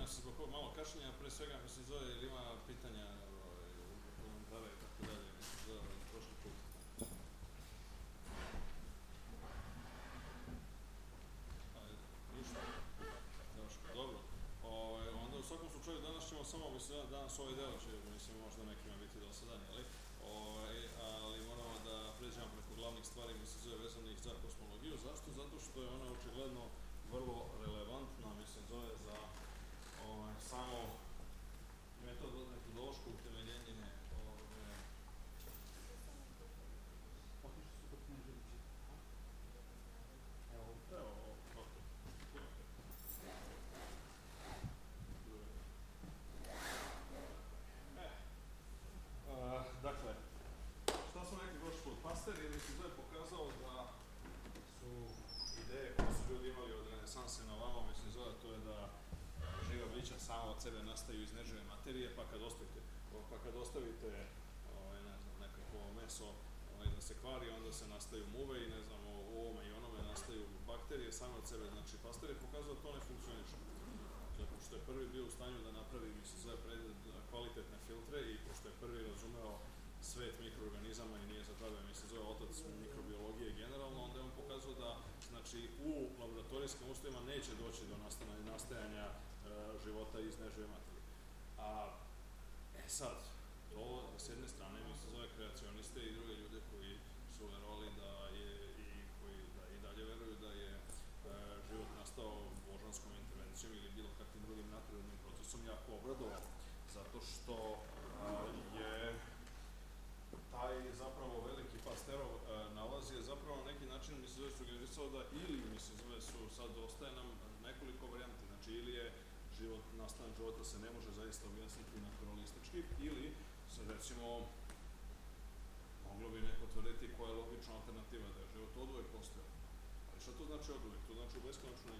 izvinjam se zbog ovog malo kašnjenja, pre svega mi se zove ili ima pitanja, komentara i tako dalje, mi se zove prošli put. Ništa, teško, dobro. Onda u svakom slučaju danas ćemo samo, danas ovaj deo će, možda nekima biti dosadan, ali moramo da pređemo preko glavnih stvari, mi se zove vezanih za kosmologiju. Zašto? Zato što je ona očigledno vrlo relevantna, zove za samo metodološko utemeljenje dakle, šta smo rekli prošli put? Pasteur je pokazao da su ideje koje su ljudi imali od renesanse na ovamo, to je da živa bića sama od sebe nastaju iz nežive materije, pa kad ostavite nekako meso da se kvari, onda se nastaju muve i u ovome i onome nastaju bakterije same od sebe. Znači, Pasteur je pokazao da to ne funkcioniše. Zato što je prvi bio u stanju da napravi, kvalitetne filtre i pošto je prvi razumeo svet mikroorganizama i nije zapravio, otac mikrobiologije generalno, onda je on pokazao da u laboratorijskim uslovima neće doći do nastajanja života iz nežive materije. Sad, to s jedne strane kreacioniste i druge ljude koji su verovali da je koji i dalje veruju da je život nastao božanskom intervencijom ili bilo kakvim drugim naturalnim procesom jako obradovao. Zato što je taj zapravo veliki Pasteurov nalaz je zapravo na neki način sugerisao da ili su sad ostaje nam nekoliko varijanti, znači ili je nastanak života se ne može zaista objasniti naturalistički ili se recimo moglo bi neko tvrditi koja je logična alternativa da je život oduvek postojao. Ali šta to znači oduvek? To znači u beskonačnoj,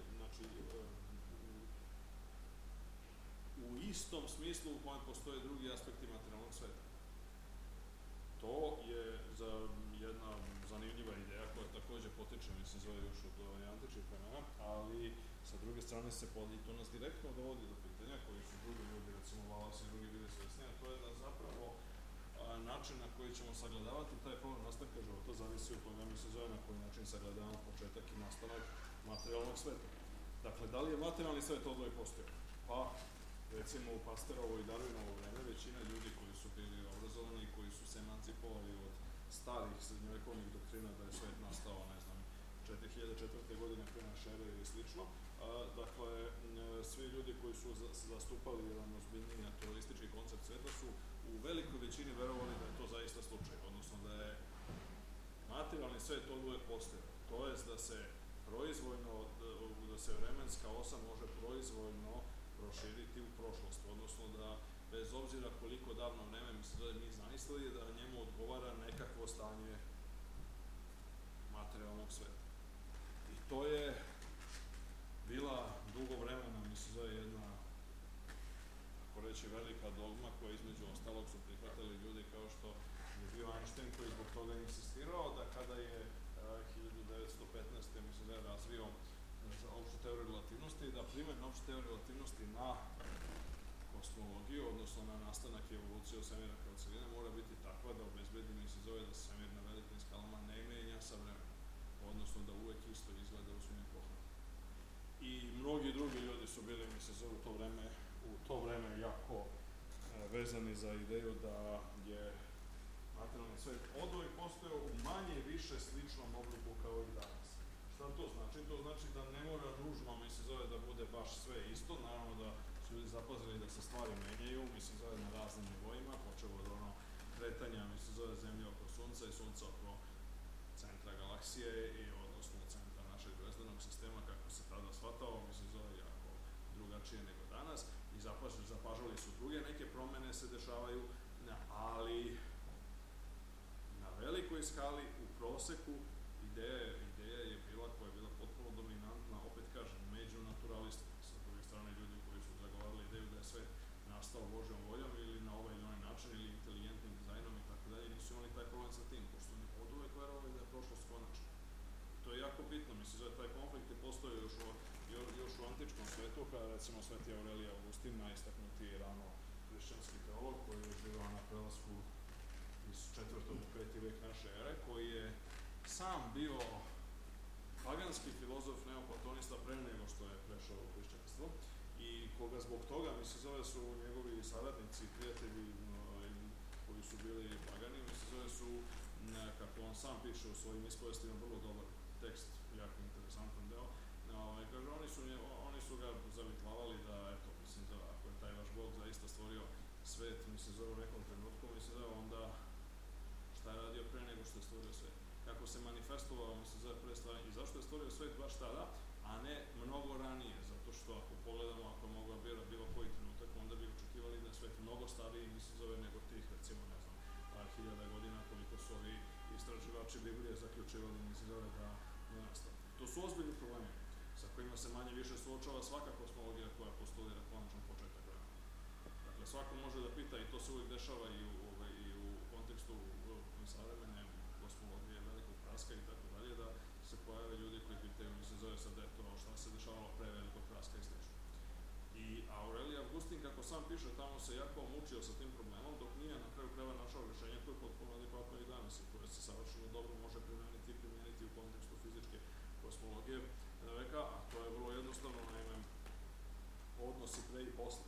u istom smislu u kojem postoje drugi aspekti materijalnog sveta. To je jedna zanimljiva ideja koja takođe potiče, zove još od antičnih vremena, ali sa druge strane i to nas direktno dovodi do pitanja koji su drugi ljudi, recimo Wallace i drugi bili svesni, a to je da zapravo način na koji ćemo sagledavati taj problem nastanka života zavisi od toga, na koji način sagledavamo početak i nastanak materijalnog sveta. Dakle, da li je materijalni svet odvoj postojao? Pa, recimo u Pasteurovo i Darwinovo vreme većina ljudi koji su bili obrazovani i koji su se emancipovali od starih srednjovekovnih doktrina da je svet nastao, 4004. godine pre naše ere ili slično. Dakle, svi ljudi koji su zastupali jedan ozbiljniji naturalistički koncept sveta su u velikoj većini verovali da je to zaista slučaj, odnosno da je materijalni svet oduvek postojao. To je da se proizvoljno, da se vremenska osa može proizvoljno proširiti u prošlost, odnosno da bez obzira koliko davno vreme mi zamislili da njemu odgovara nekakvo stanje materijalnog sveta. I to je bila dugo vremena, jedna, ako reći, velika dogma koja između ostalog su prihvatali ljudi kao što je bio Einstein koji zbog toga insistirao da kada je 1915. razvio opštu teoriju relativnosti, da primjena opšte teorije relativnosti na kosmologiju, odnosno na nastanak i evoluciju svemira kao celine, mora biti takva da obezbedi, da se svemir na velikim skalama ne menja sa vremenom, odnosno da uvek isto izgleda u svim epohama. I mnogi drugi ljudi su bili, u to vreme jako vezani za ideju da je materijalni svet oduvek postojao u manje i više sličnom obliku kao i danas. Šta to znači? To znači da ne mora nužno, da bude baš sve isto, naravno da su ljudi zapazili da se stvari menjaju, na raznim nivoima, počevo od kretanja, Zemlje oko Sunca i Sunca oko centra galaksije i odnosno centra našeg zvezdanog sistema, kako se tada shvatao, jako drugačije nego danas i zapažali su druge neke promene se dešavaju, ali na velikoj skali, u proseku, ideja je bila koja je bila potpuno dominantna, opet kažem, među naturalistima, sa druge strane ljudi koji su zagovarali ideju da je svet nastao Božjom voljom ili na ovaj ili onaj način ili inteligentnim dizajnom i tako dalje, nisu imali taj problem sa tim, pošto oni oduvek verovali da je prošlost konačna. To je jako bitno, taj konflikt je postojao još još u antičkom svetu, kada recimo Sveti Aurelije Augustin, najistaknuti rano hrišćanski teolog koji je živao na prelasku iz 4. u 5. vijek naše ere, koji je sam bio paganski filozof, neoplatonista pre nego što je prešao u hrišćanstvo i koga zbog toga, mislim, zove su njegovi saradnici, prijatelji koji su bili pagani, mislim, zove su, kako on sam piše u svojim ispovestima, vrlo dobar tekst, jako interesantan deo, kaže, oni su ga zavitlavali da, eto, mislim, da ako je taj vaš Bog zaista stvorio svet, mislim, zove u nekom trenutku, mislim, da onda šta je radio pre nego što je stvorio svet. Kako se manifestovao, mislim, zove pre stvari i zašto je stvorio svet baš tada, a ne mnogo ranije, zato što ako pogledamo, ako je mogao bira bilo koji trenutak, onda bi očekivali da je svet mnogo stariji, mislim, zove nego tih, recimo, ne znam, par hiljada godina, koliko su ovi istraživači Biblije zaključivali, mislim, zove da je nastao. To su ozbiljni problemi sa kojima se manje više suočava svaka kosmologija koja postulira konačan početak vremena. Dakle, svako može da pita i to se uvijek dešava i u kontekstu savremene kosmologije, velikog praska i tako dalje, da se pojave ljudi koji pitaju, mislim, zove sad eto šta se dešavalo pre velikog praska i slično. I Aurelije Augustin, kako sam piše, tamo se jako mučio sa tim problemom, dok nije na kraju krajeva našao rješenje koje je potpuno adekvatno i danas i koje se savršeno dobro može primijeniti u kontekstu fizičke kosmologije veka, a to je vrlo jednostavno, naime, odnosi pre i posle.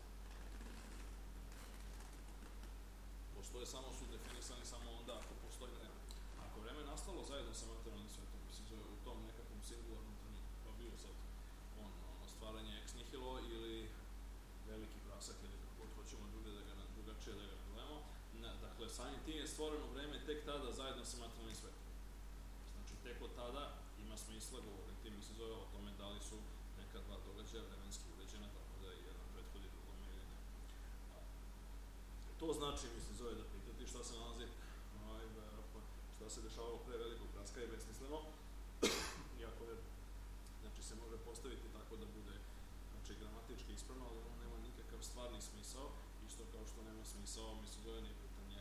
Postoje samo su definisani samo onda ako postoji vreme. Ako vreme nastalo zajedno sa materijalnim svetom, mislim, u tom nekakvom singularnom trenutku, pa bio sad stvaranje ex nihilo ili veliki prasak ili kako hoćemo drugačije da ga nazovemo. Dakle, samim tim je stvoreno vreme tek tada zajedno sa materijalnim svetom. Znači, tek od tada ima smisla govoriti, mislim, zove o tome da li su neka dva događaja vremenski uređena, tako da je jedan prethodi drugome ili ne. To znači, mislim, zove da pitati šta se nalazi, šta se dešavalo pre velikog praska je besmisleno, iako je, znači, se može postaviti tako da bude, znači, gramatički ispravno, ali ono nema nikakav stvarni smisao, isto kao što nema smisao, mislim, zove ni pitanje,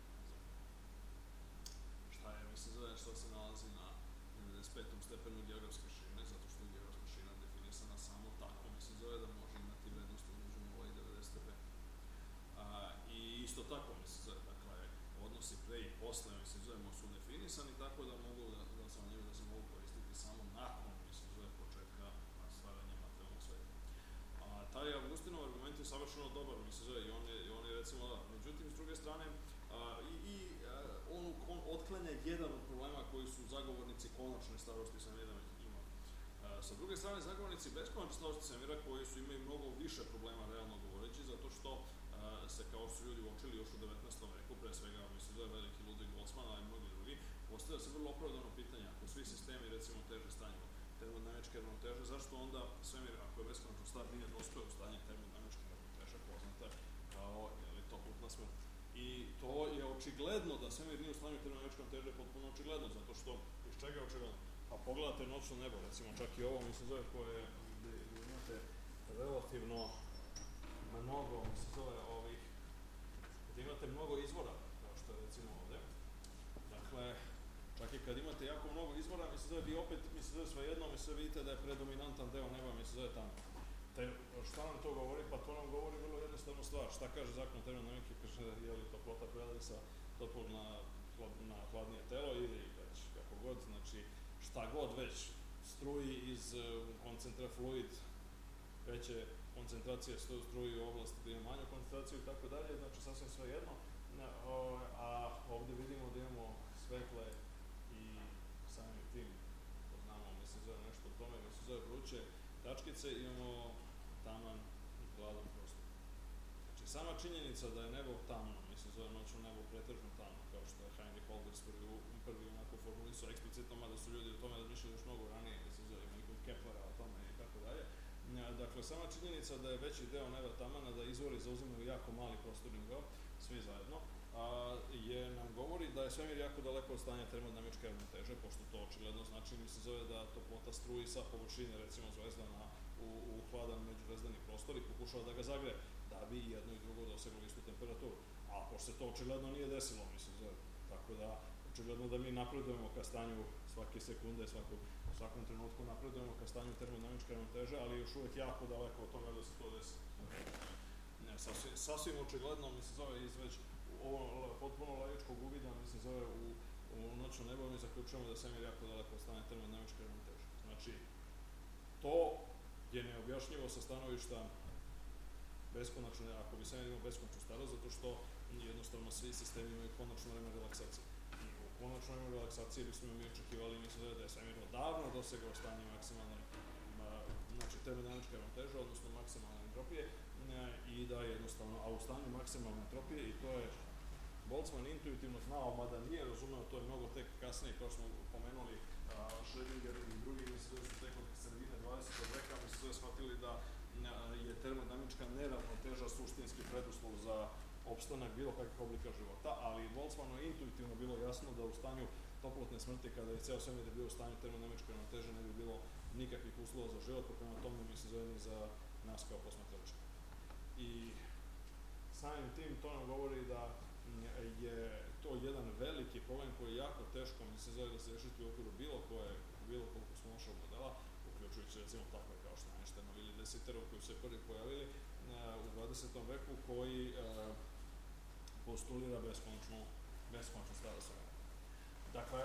šta je, mislim, zove šta se nalazi na 95. stepenu geografske širine, zato što je geografska širina definisana samo tako, mislim, zove da može imati vrednost između 0 i 90 stepena. I isto tako, mislim, zove, dakle, odnosi pre i posle, mislim, zovemo su definisani tako da mogu da se mogu koristiti samo nakon, mislim, zove početka stvaranja materijalnog sveta. Taj Augustinov argument je savršeno dobar, mislim, zove, i on je recimo, međutim, s druge strane, on otklanja jedan od problema koji su zagovornici konačne starosti svemira imali. Sa druge strane, zagovornici beskonačne starosti svemira koji su imaju mnogo više problema realno govoreći, zato što se, kao su ljudi uočili još u 19. veku, pre svega, mislim, zove veliki Ludwig Boltzmann, ali i mnogi drugi, postavlja se vrlo opravdano pitanje, ako svi sistemi, recimo, teže stanju termodinamičke ravnoteže, zašto onda svemir, ako je beskonačno star, nije dospeo u stanje termodinamičke ravnoteže, poznata kao, toplotna smrt. I to je očigledno da svemir nije u stanju termodinamičke ravnoteže, potpuno očigledno, zato što, iz čega je očigledno? Pa pogledate noćno nebo, recimo, čak i ovo, mislim, zove koje imate relativno mnogo, mislim, zove ovih, kad imate mnogo izvora, kao što je recimo ovde, dakle, čak i kad imate jako mnogo izvora, mislim, zove, vi opet, mislim, zove, svejedno, mislim, vidite da je predominantan deo neba, mislim, zove tamo. Šta nam to govori? Pa to nam govori vrlo jednostavnu stvar. Šta kaže zakon termodinamike? Kaže, je li toplota prelazi sa toplog na hladnije telo ili već kako god, znači šta god već struji iz koncentra fluid, veće koncentracije struji u oblasti gde ima manju koncentraciju i tako dalje, znači sasvim sve jedno, a ovde vidimo da imamo svetle i samim tim, to znamo, mislim, zove nešto o tome, mislim, zove vruće tačkice, imamo taman i hladan prostor. Znači, sama činjenica da je nebo tamno, mislim, zove noćno nebo pretežno tamno, kao što je Heinrich Olbers prvi onako formulisao eksplicitno, mada su ljudi o tome razmišljali još mnogo ranije, mislim, zove ima i Keplera o tome i tako dalje. Dakle, sama činjenica da je veći deo neba tamana, da izvori zauzimaju jako mali prostorni deo, svi zajedno, nam govori da je svemir jako daleko od stanja termodinamičke ravnoteže, pošto to očigledno znači, mislim, zove da toplota struji sa površine, recimo, zvezdana u hladan međuzvezdani prostor i pokušava da ga zagreje, da bi jedno i drugo doseglo istu temperaturu. A pošto se to očigledno nije desilo, mislim, zove, tako da, očigledno da mi napredujemo ka stanju svake sekunde, svakom trenutku napredujemo ka stanju termodinamičke ravnoteže, ali još uvijek jako daleko od toga da se to desi. Sasvim očigledno, mislim, zove iz već ovo potpuno laičkog uvida, mislim, zove u noćno nebo, mi zaključujemo da svemir jako daleko od stanja termodinamičke ravnoteže. Znači, to je neobjašnjivo sa stanovišta beskonačne, ako bi svemir imao beskonačnu starost, zato što jednostavno svi sistemi imaju konačno vreme relaksacije. I u konačnom vremenu relaksacije bismo mi očekivali, mislim, da je svemir odavno dosegao stanje maksimalne, znači termodinamičke ravnoteže, odnosno maksimalne entropije, i da je jednostavno, a u stanju maksimalne entropije, i to je Boltzmann intuitivno znao, mada nije razumeo, to je mnogo tek kasnije, kao smo pomenuli, Schrödinger i drugi, mislim da su tek od sredine 20. veka, mislim da shvatili da je termodinamička neravnoteža suštinski preduslov za opstanak bilo kakvih oblika života, ali Boltzmannu je intuitivno bilo jasno da u stanju toplotne smrti, kada je ceo svemir bio u stanju termodinamičke ravnoteže, ne bi bilo nikakvih uslova za život, pa prema tome mi se zove ni za nas kao posmatrača. I samim tim to nam govori da je to jedan veliki problem koji je jako teško, mi se zove da se rešiti u okviru bilo kog kosmološkog modela, uključujući recimo takve kao što Einsteinov ili de Sitterov koji se prvi pojavili u 20. veku, koji postulira beskonačnu starost svemira. Dakle,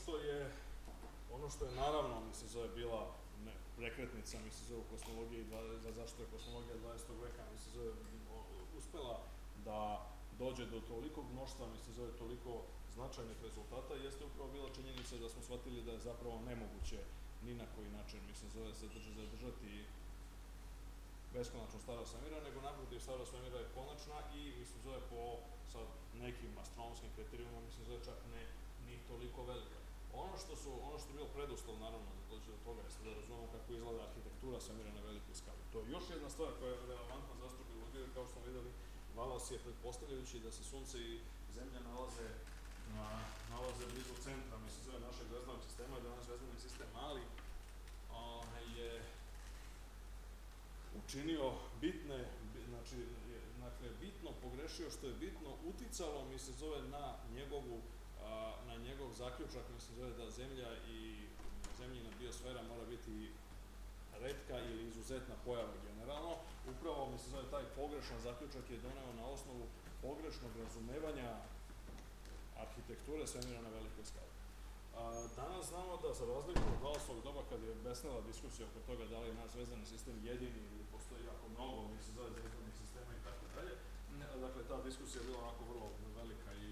ono što je naravno, mi se zove, bila prekretnica, mi se zove, u kosmologiji, za zašto je kosmologija 20. veka, mi se zove, uspela da dođe do tolikog mnoštva, mi se zove, toliko značajnih rezultata, jeste upravo bila činjenica da smo shvatili da je zapravo nemoguće ni na koji način, mi se zove, zadržati beskonačnu starost svemira, nego naprotiv starost svemira je konačna i, mi se zove, po sad nekim astronomskim kriterijumima, mi se zove, čak ni toliko velika. Ono što je bilo preduslov, naravno, da dođe do toga, jeste da razumemo kako izgleda arhitektura svemira na velikoj skali. To je još jedna stvar koja je relevantna za astrobiologiju, kao što smo videli, Wallace je pretpostavljajući da se Sunce i Zemlja nalaze blizu centra, mi se zove, našeg zvezdanog sistema, da je naš zvezdani sistem mali, je učinio bitno pogrešio, što je bitno uticalo, mi se zove, na njegov zaključak, mi se zove, da Zemlja i Zemljina biosfera mora biti retka ili izuzetna pojava generalno. Upravo, mi se zove, taj pogrešan zaključak je doneo na osnovu pogrešnog razumevanja arhitekture svemira na velikoj skali. Danas znamo da, za razliku od Wallaceovog doba, kad je besnela diskusija oko toga da li je naš zvezdani sistem jedini ili postoji jako mnogo, mi se zove, zvezdanih sistema i tako dalje, dakle, ta diskusija je bila onako vrlo velika i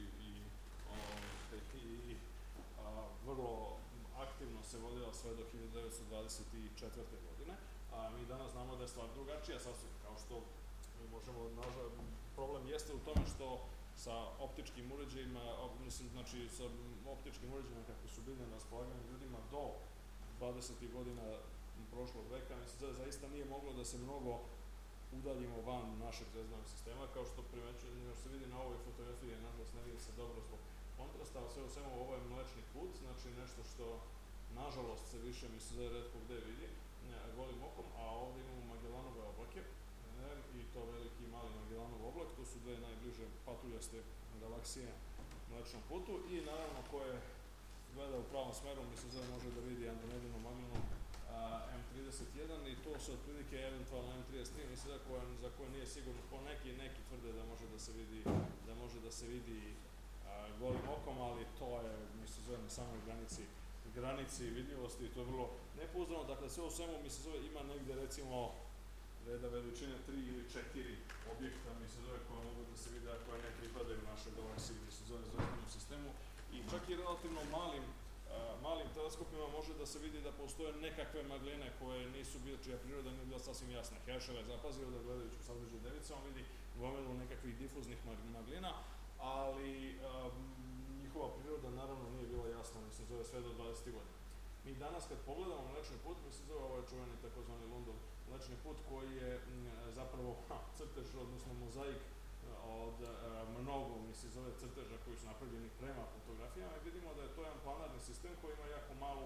vrlo aktivno se vodila sve do 1924. godine. Mi danas znamo da je stvar drugačija, sasvim, kao što mi možemo, problem jeste u tome što sa optičkim uređajima, sa optičkim uređajima kakvi su bili na raspolaganju ljudima do 20. godina prošlog veka, mislim da zaista nije moglo da se mnogo udaljimo van našeg zvezdanog sistema, kao što se vidi na ovoj fotografiji, nažalost ne vidi se dobro zbog kontrasta, ali sve u svemu ovo je Mlečni put, znači nešto što nažalost se više, mi se zove, retko gde vidi golim okom, a ovdje imamo Magellanove oblake, i to veliki i mali Magellanov oblak, to su dve najbliže patuljaste galaksije Mlečnom putu i naravno ko je gleda u pravom smeru, mi se zove, može da vidi Andromedinu maglu M31 i to su otprilike eventualno M33, mislim za koje nije sigurno, po neki tvrde da može da se vidi golim okom, ali to je, mi se zove, na samoj granici vidljivosti i to je vrlo nepouzdano. Dakle, sve u svemu, mi se zove, ima negde, recimo, reda veličine 3 ili 4 objekta, mi se zove, koja mogu da se vide, a koja ne pripadaju našoj galaksiji, mi se zove, zvezdanom sistemu. I čak i relativno malim teleskopima može da se vidi da postoje nekakve magline koje nisu bile, čija priroda nije bila sasvim jasna. Herschel je zapazio da gledajući u sadržaju Devica, on vidi gomilu nekakvih difuznih maglina, ali njihova priroda naravno nije bila jasna, mi se zove, sve do 20. godina. Mi danas kad pogledamo Mlečni put, mi se zove, ovaj čuveni takozvani Lundov Mlečni put, koji je zapravo crtež, odnosno mozaik od mnogo, mi se zove, crteža koji su napravljeni prema fotografijama i vidimo da je to jedan planarni sistem koji ima jako malu,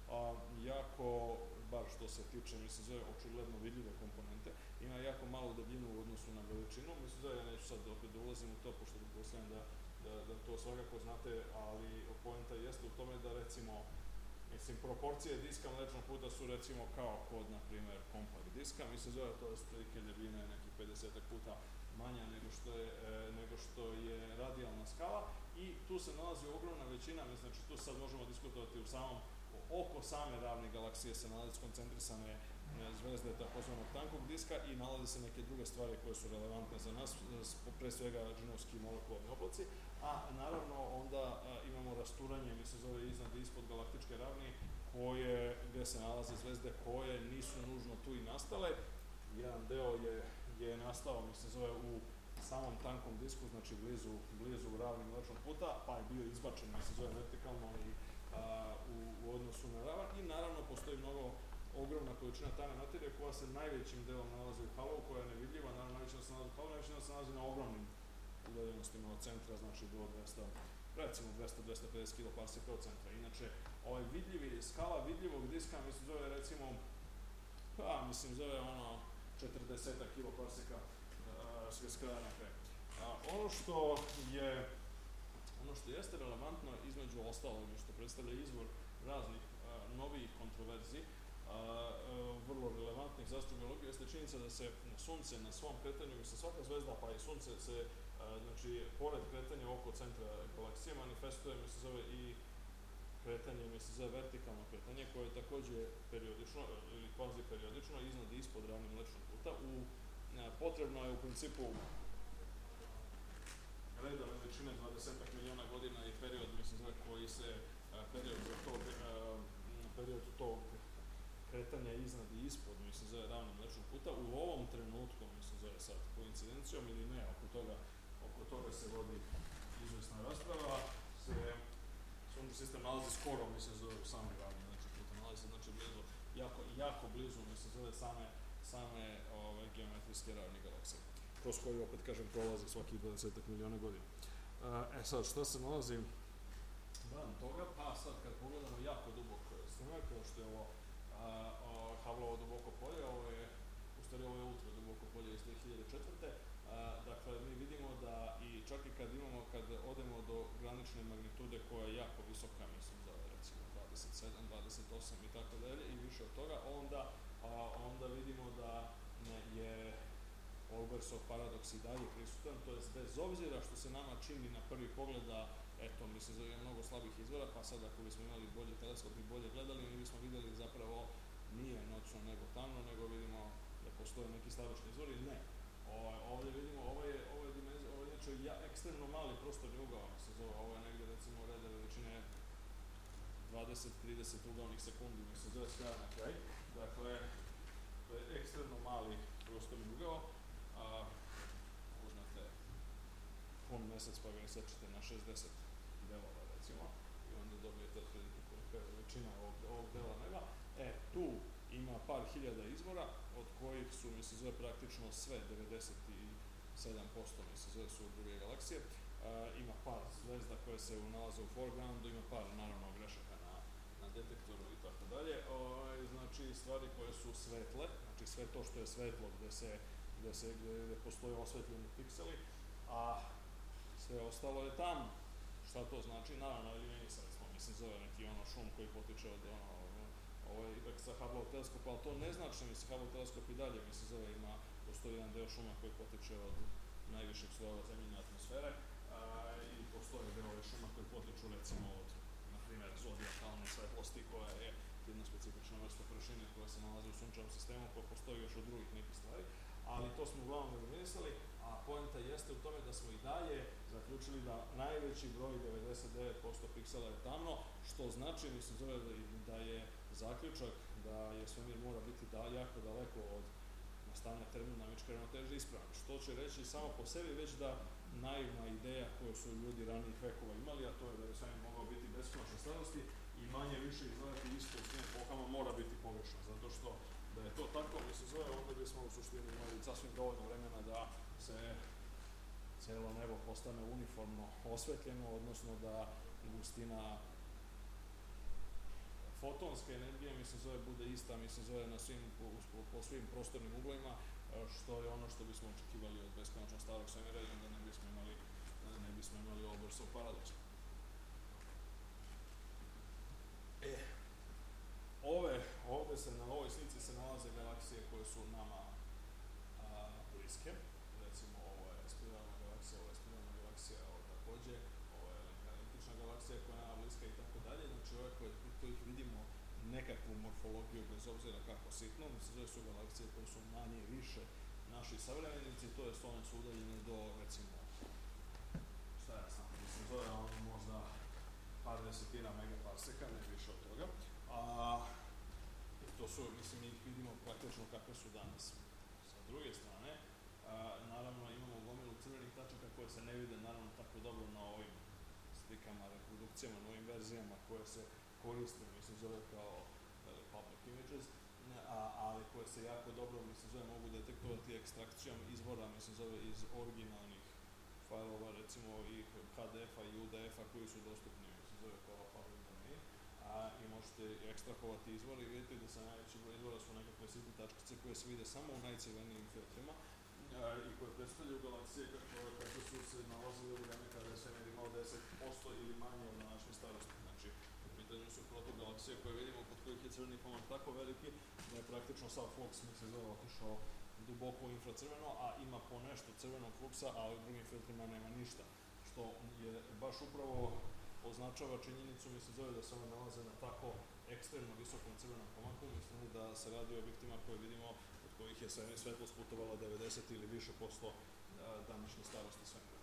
bar što se tiče, mi se zove, očigledno vidljive komponente, ima jako malu debljinu u odnosu na veličinu, mi se zove, ja neću sad opet da ulazim u to, pošto pretpostavljam da to svakako znate, ali poenta jeste u tome da, recimo, Mislim, proporcije diska mlečnog puta su recimo kao kod, na primjer, kompakt diska. Mislim, zove to je prilike debljina je nekih 50 puta manja nego što je radijalna skala i tu se nalazi ogromna većina, mislim, znači tu sad možemo diskutovati oko same ravne galaksije se nalazi skoncentrisane zvezde takozvanog tankog diska i nalaze se neke druge stvari koje su relevantne za nas, pre svega džinovski molekularni oblaci, a naravno onda imamo rasturanje, mislim, zove iznad i ispod galaktičke ravni, gde se nalaze zvezde koje nisu nužno tu i nastale. Jedan deo je nastao, mislim, zove u samom tankom disku, znači blizu ravni mlečnog puta, pa je bio izbačen, mislim, zove vertikalno i u odnosu na ravan i naravno postoji ogromna količina tajne materije koja se najvećim delom nalazi u halovu, koja je nevidljiva, naravno najvećim se nalazi u halovu, najvećim se nalazi na ogromnim udaljenostima od centra, znači do 200-250 kiloparseka od centra. Inače, skala vidljivog diska, mislim, zove recimo, zove 40 kiloparseka s kraja na kraj. Ono što jeste relevantno između ostalog i što predstavlja izvor raznih novih kontroverzi, vrlo relevantnih za astrobiologiju, jeste činjenica da se Sunce na svom kretanju, mislim, svaka zvezda pa i Sunce se, znači, pored kretanja oko centra galaksije manifestuje, mislim, zove i kretanje, mislim, zove vertikalno kretanje, koje je takođe periodično ili kvazi periodično iznad i ispod ravni mlečnog puta. Potrebno je u principu reda veličine 20 miliona godina i period, mislim, zove koji se period tog kretanja iznad i ispod, mislim, zove ravni mlečnog puta. U ovom trenutku, mislim, zove sad koincidencijom ili ne, oko toga se vodi izvesna rasprava, sunčev sistem nalazi skoro, mislim, zove u samoj ravni mlečnog puta, nalazi se, znači, blizu, jako blizu, mislim, zove same geometrijske ravni galaksije, kroz koju, opet kažem, prolazi svakih 20 miliona godina. Sad, šta se nalazi van toga? Pa sad, kad pogledamo jako dubok snimak, kao što je ovo Hubbleovo duboko polje, ovo je ultra duboko polje iz 2004. Dakle, mi vidimo da i čak i kad odemo do granične magnitude koja je jako visoka, mislim, za recimo 27, 28 i tako dalje i više od toga, onda vidimo da je Olbersov paradoks i dalje prisutan, to je bez obzira što se nama čini na prvi pogled da, eto, mislim, da je mnogo slabih izvora, pa sad ako bismo imali bolji teleskop i bolje gledali, mi bismo videli zapravo nije noćno nebo tamno, nego vidimo da postoje neki slabišni izvori. Ne. Ovdje vidimo, ovo je inače ekstremno mali prostorni ugao, se zove, ovo je negde, recimo, reda veličine 20-30 ugaonih sekundi, mislim, zove s kraja na kraj. Dakle, to je ekstremno mali prostorni ugao. Uzmete pun mesec pa ga isečete na 60 delova, recimo, i onda dobijete otprilike kolika je veličina ovog dela neba. Tu ima par hiljada izvora, od kojih su, mislim, zove praktično sve, 97%, mislim, zove su druge galaksije. Ima par zvezda koje se nalaze u foregroundu, ima par, naravno, grešaka na detektoru i tako dalje. Znači, stvari koje su svetle, znači sve to što je svetlo gde postoje osvetljeni pikseli, a sve ostalo je tamo. Šta to znači? Naravno, eliminisali smo, mislim, zove neki šum koji potiče od ipak sa Hubble teleskopa, ali to ne znači, mislim, Hubble teleskop i dalje, mislim, zove postoji jedan deo šuma koji potiče od najvišeg slojeva zemljine atmosfere i postoje delove šuma koji potiču, recimo, od, na primjer, zodijakalne svetlosti koja je jedna specifična vrsta prašine koja se nalazi u sunčevom sistemu, koja postoji još od drugih nekih stvari, ali to smo uglavnom eliminisali, a poenta jeste u tome da smo i dalje zaključili da najveći broj, 99% piksela je tamno, što znači, mislim, zove da je zaključak da je svemir mora biti jako daleko od nastanja termodinamičke ravnoteže ispravan, što će reći samo po sebi već da naivna ideja koju su ljudi ranijih vekova imali, a to je da je svemir mogao biti beskonačne starosti i manje više izgledati isto u svim epohama, mora biti pogrešno, zato što da je to tako, mislim, zove, onda bismo u suštini imali sasvim dovoljno vremena da se celo nebo postane uniformno osvetljeno, odnosno da gustina fotonske energije, mislim, zove, bude ista, mislim, zove, po svim prostornim uglovima, što je ono što bismo očekivali od beskonačno starog svemira i onda ne bismo imali Olbersov paradoks. galaksije koje su nama bliske. Recimo, ovo je spiralna galaksija, ovo je spiralna galaksija, ovo također, ovo je eliptična galaksija koja je nama bliska i tako dalje. Znači, ove kojih vidimo nekakvu morfologiju, bez obzira kako sitno, mislim, su galaksije koje su manje i više naši savremenici, to jest one su udaljene do, recimo, šta ja znam, mislim, zove ono možda par desetina megaparseka, ne više od toga. To su, mislim, ih vidimo praktično kakve su danas. Sa druge strane, naravno imamo gomilu crvenih tačaka koje se ne vide naravno tako dobro na ovim slikama, reprodukcijama, na ovim verzijama koje se koriste, mislim, zove kao public images, ali koje se jako dobro, mislim, zove, mogu detektovati ekstrakcijom izvora, mislim, zove, iz originalnih failova, recimo i HDF-a i UDF-a koji su dostupni, mislim, zove, kao public domain, i možete ekstrahovati izvor i vidite da sa najveći broj izvora su nekakve sitne tačkice koje se vide samo u najcrvenijim filtrima i koje predstavljaju galaksije kako su se nalazile u vreme kada je svemir imao 10% ili manje od današnje starosti. Znači, u pitanju su protogalaksije koje vidimo kod kojih je crveni pomak tako veliki da je praktično sav fluks, mislim, zove, otišao duboko u infracrveno, a ima po nešto crvenog fluksa, a u drugim filtrima nema ništa, što je baš upravo označava činjenicu, mislim, zove, da se one nalaze na tako ekstremno visokom crvenom pomaku, mislim da se radi o objektima koje vidimo od kojih je svetlost putovala 90 ili više posto današnje starosti svemira.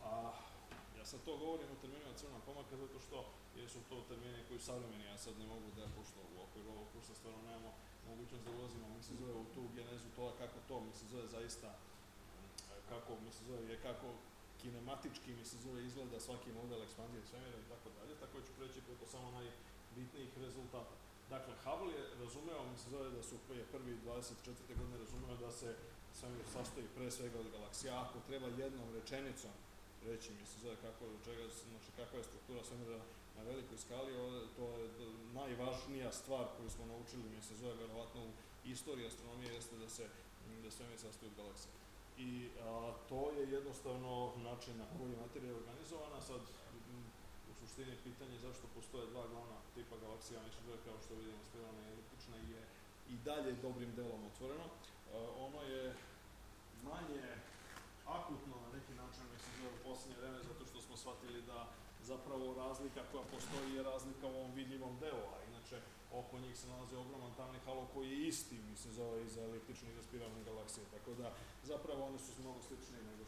Ja sad to govorim u terminima crvenog pomaka zato što su to termini koji su savremeni, ja sad ne mogu da, pošto u okviru ovog kursa stvarno nemamo mogućnost da ulazimo, mislim, zove, u tu genezu toga kako to, mislim, zove, zaista, kako, mislim, zove, je kako kinematički, mislim, zove, izgleda svaki model ekspanzije svemira i tako dalje, tako ću preći preko samo najbitnijih rezultata. Dakle, Hubble je razumeo, mislim, zove, da su prvi 24. godine razumeo da se svemir sastoji pre svega od galaksija, ako treba jednom rečenicom reći, mislim, zove, kakva je struktura svemira na velikoj skali, to je najvažnija stvar koju smo naučili, mislim, zove, verovatno u istoriji astronomije, jeste da svemir sastoji od galaksija. I to je jednostavno način na koji je materija organizovana. Sad, u suštini, pitanje zašto postoje dva glavna tipa galaksija, mislim, zove, kao što vidimo, spiralna i eliptična, je i dalje dobrim delom otvoreno. Ono je manje akutno na neki način, mislim, zove, u posljednje vreme, zato što smo shvatili da zapravo razlika koja postoji je razlika u ovom vidljivom delu, a inače oko njih se nalazi ogroman tamni halo koji je isti, mislim, zove, i za eliptične i za spiralne galaksije, tako da zapravo one su mnogo sličnije nego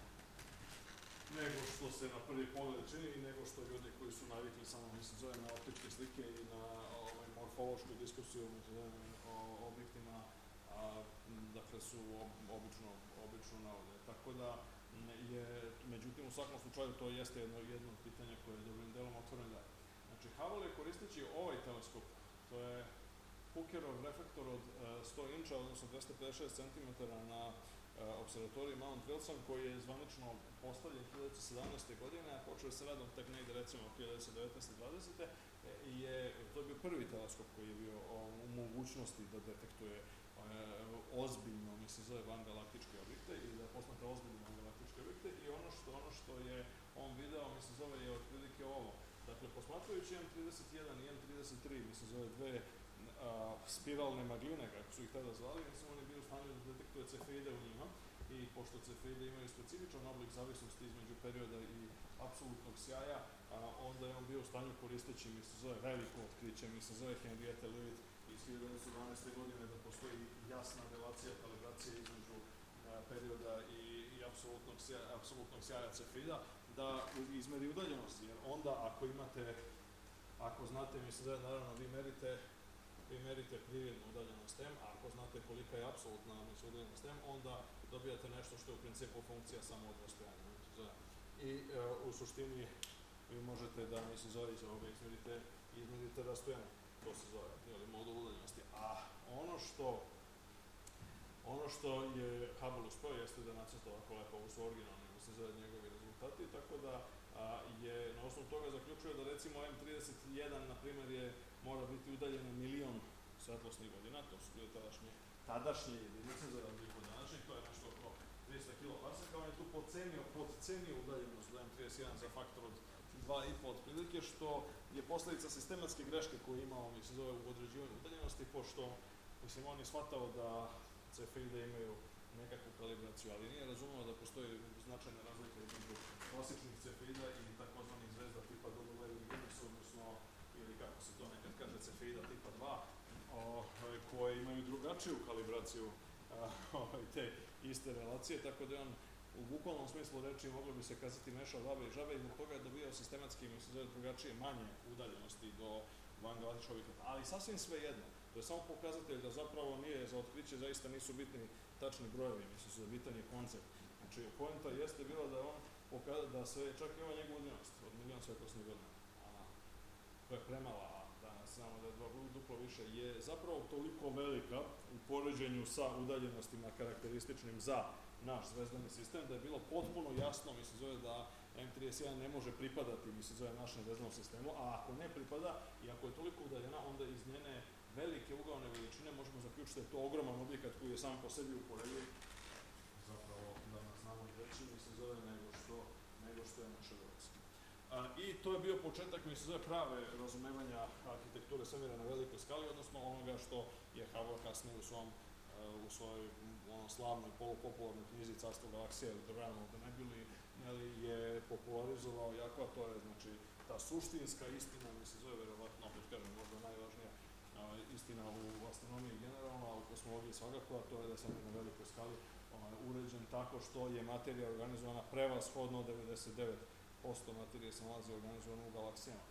što se na prvi pogled čini i nego što ljudi koji su navikli samo, mislim, zove, na optičke slike i na morfološku diskusiju, mislim, zove, o objektima, dakle su obično navode. Tako da međutim, u svakom slučaju to jeste jedno od pitanja koje je dobrim delom otvoreno dalje. Znači, Hubble je koristeći ovaj teleskop, to je Hookerov reflektor od 100 inča, odnosno 256 cm na observatoriji Mount Wilson, koji je zvanično postavljen 1917. godine, a počeo se radom tek negde, recimo, 1919-20. To je bio prvi teleskop koji je bio u mogućnosti da detektuje ozbiljno, mislim, zove, vangalaktičke objekte i da posmatra ozbiljno vangalaktičke objekte i ono što je on video, mislim, zove, je otprilike ovo. Dakle, posmatrajući M31 i M33, mislim, zove, dve spiralne magline, kako su ih tada zvali, mislim, on je bio u stanju da detektuje cefeide u njima i pošto cefeide imaju specifičan oblik zavisnosti između perioda i apsolutnog sjaja, onda je on bio u stanju koristeći, mislim, zove, veliko otkriće, mislim, zove, Henriette Leavitt iz 1912. godine da postoji jasna relacija, kalibracija između perioda i apsolutnog sjaja cefeida, da izmeri udaljenosti, jer onda ako znate, mislim, zove, naravno, vi merite prividnu udaljenost M, a ako znate kolika je apsolutna udaljenost M, onda dobijate nešto što je u principu funkcija samo od rastojanja. I u suštini vi možete da, mislim, zove, iz ovoga izmerite rastojanje, to se zove, modul udaljenosti. A ono što je Hubble uspeo jeste da nacrta ovako lepo, ovo su originalni, mislim, zove, njegovi rezultati, tako da je na osnovu toga zaključio da, recimo, M31, na primjer, mora biti udaljeno 1.000.000 svetlosnih godina, to su bile tadašnje jedinice za razliku od današnjih, to je nešto oko 300 kiloparseka, on je tu podcenio udaljenost do M31 za faktor od 2,5 otprilike, što je posljedica sistematske greške koju je imao, mislim, zove, u određivanju udaljenosti, pošto Mislim, on je shvatao da cefeide imaju nekakvu kalibraciju, ali nije razumio da postoji značajna razlika između klasičnih cefeida i takozvanih zvezda tipa W ili Guinness, odnosno, ili kako se to nekad kaže, cefeida tipa 2, koje imaju drugačiju kalibraciju te iste relacije, tako da je on u bukvalnom smislu reči moglo bi se kazati mešao vabe i žabe i zbog toga je dobijao sistematski, mislim, zove drugačije, manje udaljenosti do vangalaktičkih objekata, ali sasvim sve jedno. To je samo pokazatelj da zapravo nije, za otkriće zaista nisu bitni tačni brojevi, mislim su da bitan je koncept. Znači, poenta jeste bila da on da se čak ima njegovu udaljenost od 1.000.000 svetlosnih godina, to je premala, a danas znamo da je duplo više, je zapravo toliko velika u poređenju sa udaljenostima karakterističnim za naš zvezdani sistem, da je bilo potpuno jasno, mislim, zove da M31 ne može pripadati, mislim, zove našem zvezdanom sistemu, a ako ne pripada i ako je toliko udaljena, onda iz njene velike ugaone veličine možemo zaključiti da je to ogroman objekat koji je sam po sebi uporediv, zapravo da nas znamo i veći, mislim, zove nego što je naša galaksija. I to je bio početak, mislim, zove prave razumevanja arhitekture svemira na velikoj skali, odnosno onoga što je Hubble kasnije u svojoj slavnoj polupopularnoj knjizi Carstvo galaksije ili The Realm of the Nebulae je popularizovao jako, a to je, znači, ta suštinska istina, mislim, zove verovatno, opet kažem, možda najvažnija istina u astronomiji generalno, a u kosmologiji svakako, a to je da sam na velikoj skali uređen tako što je materija organizovana prevashodno 99% materije se nalazi organizovano u galaksijama.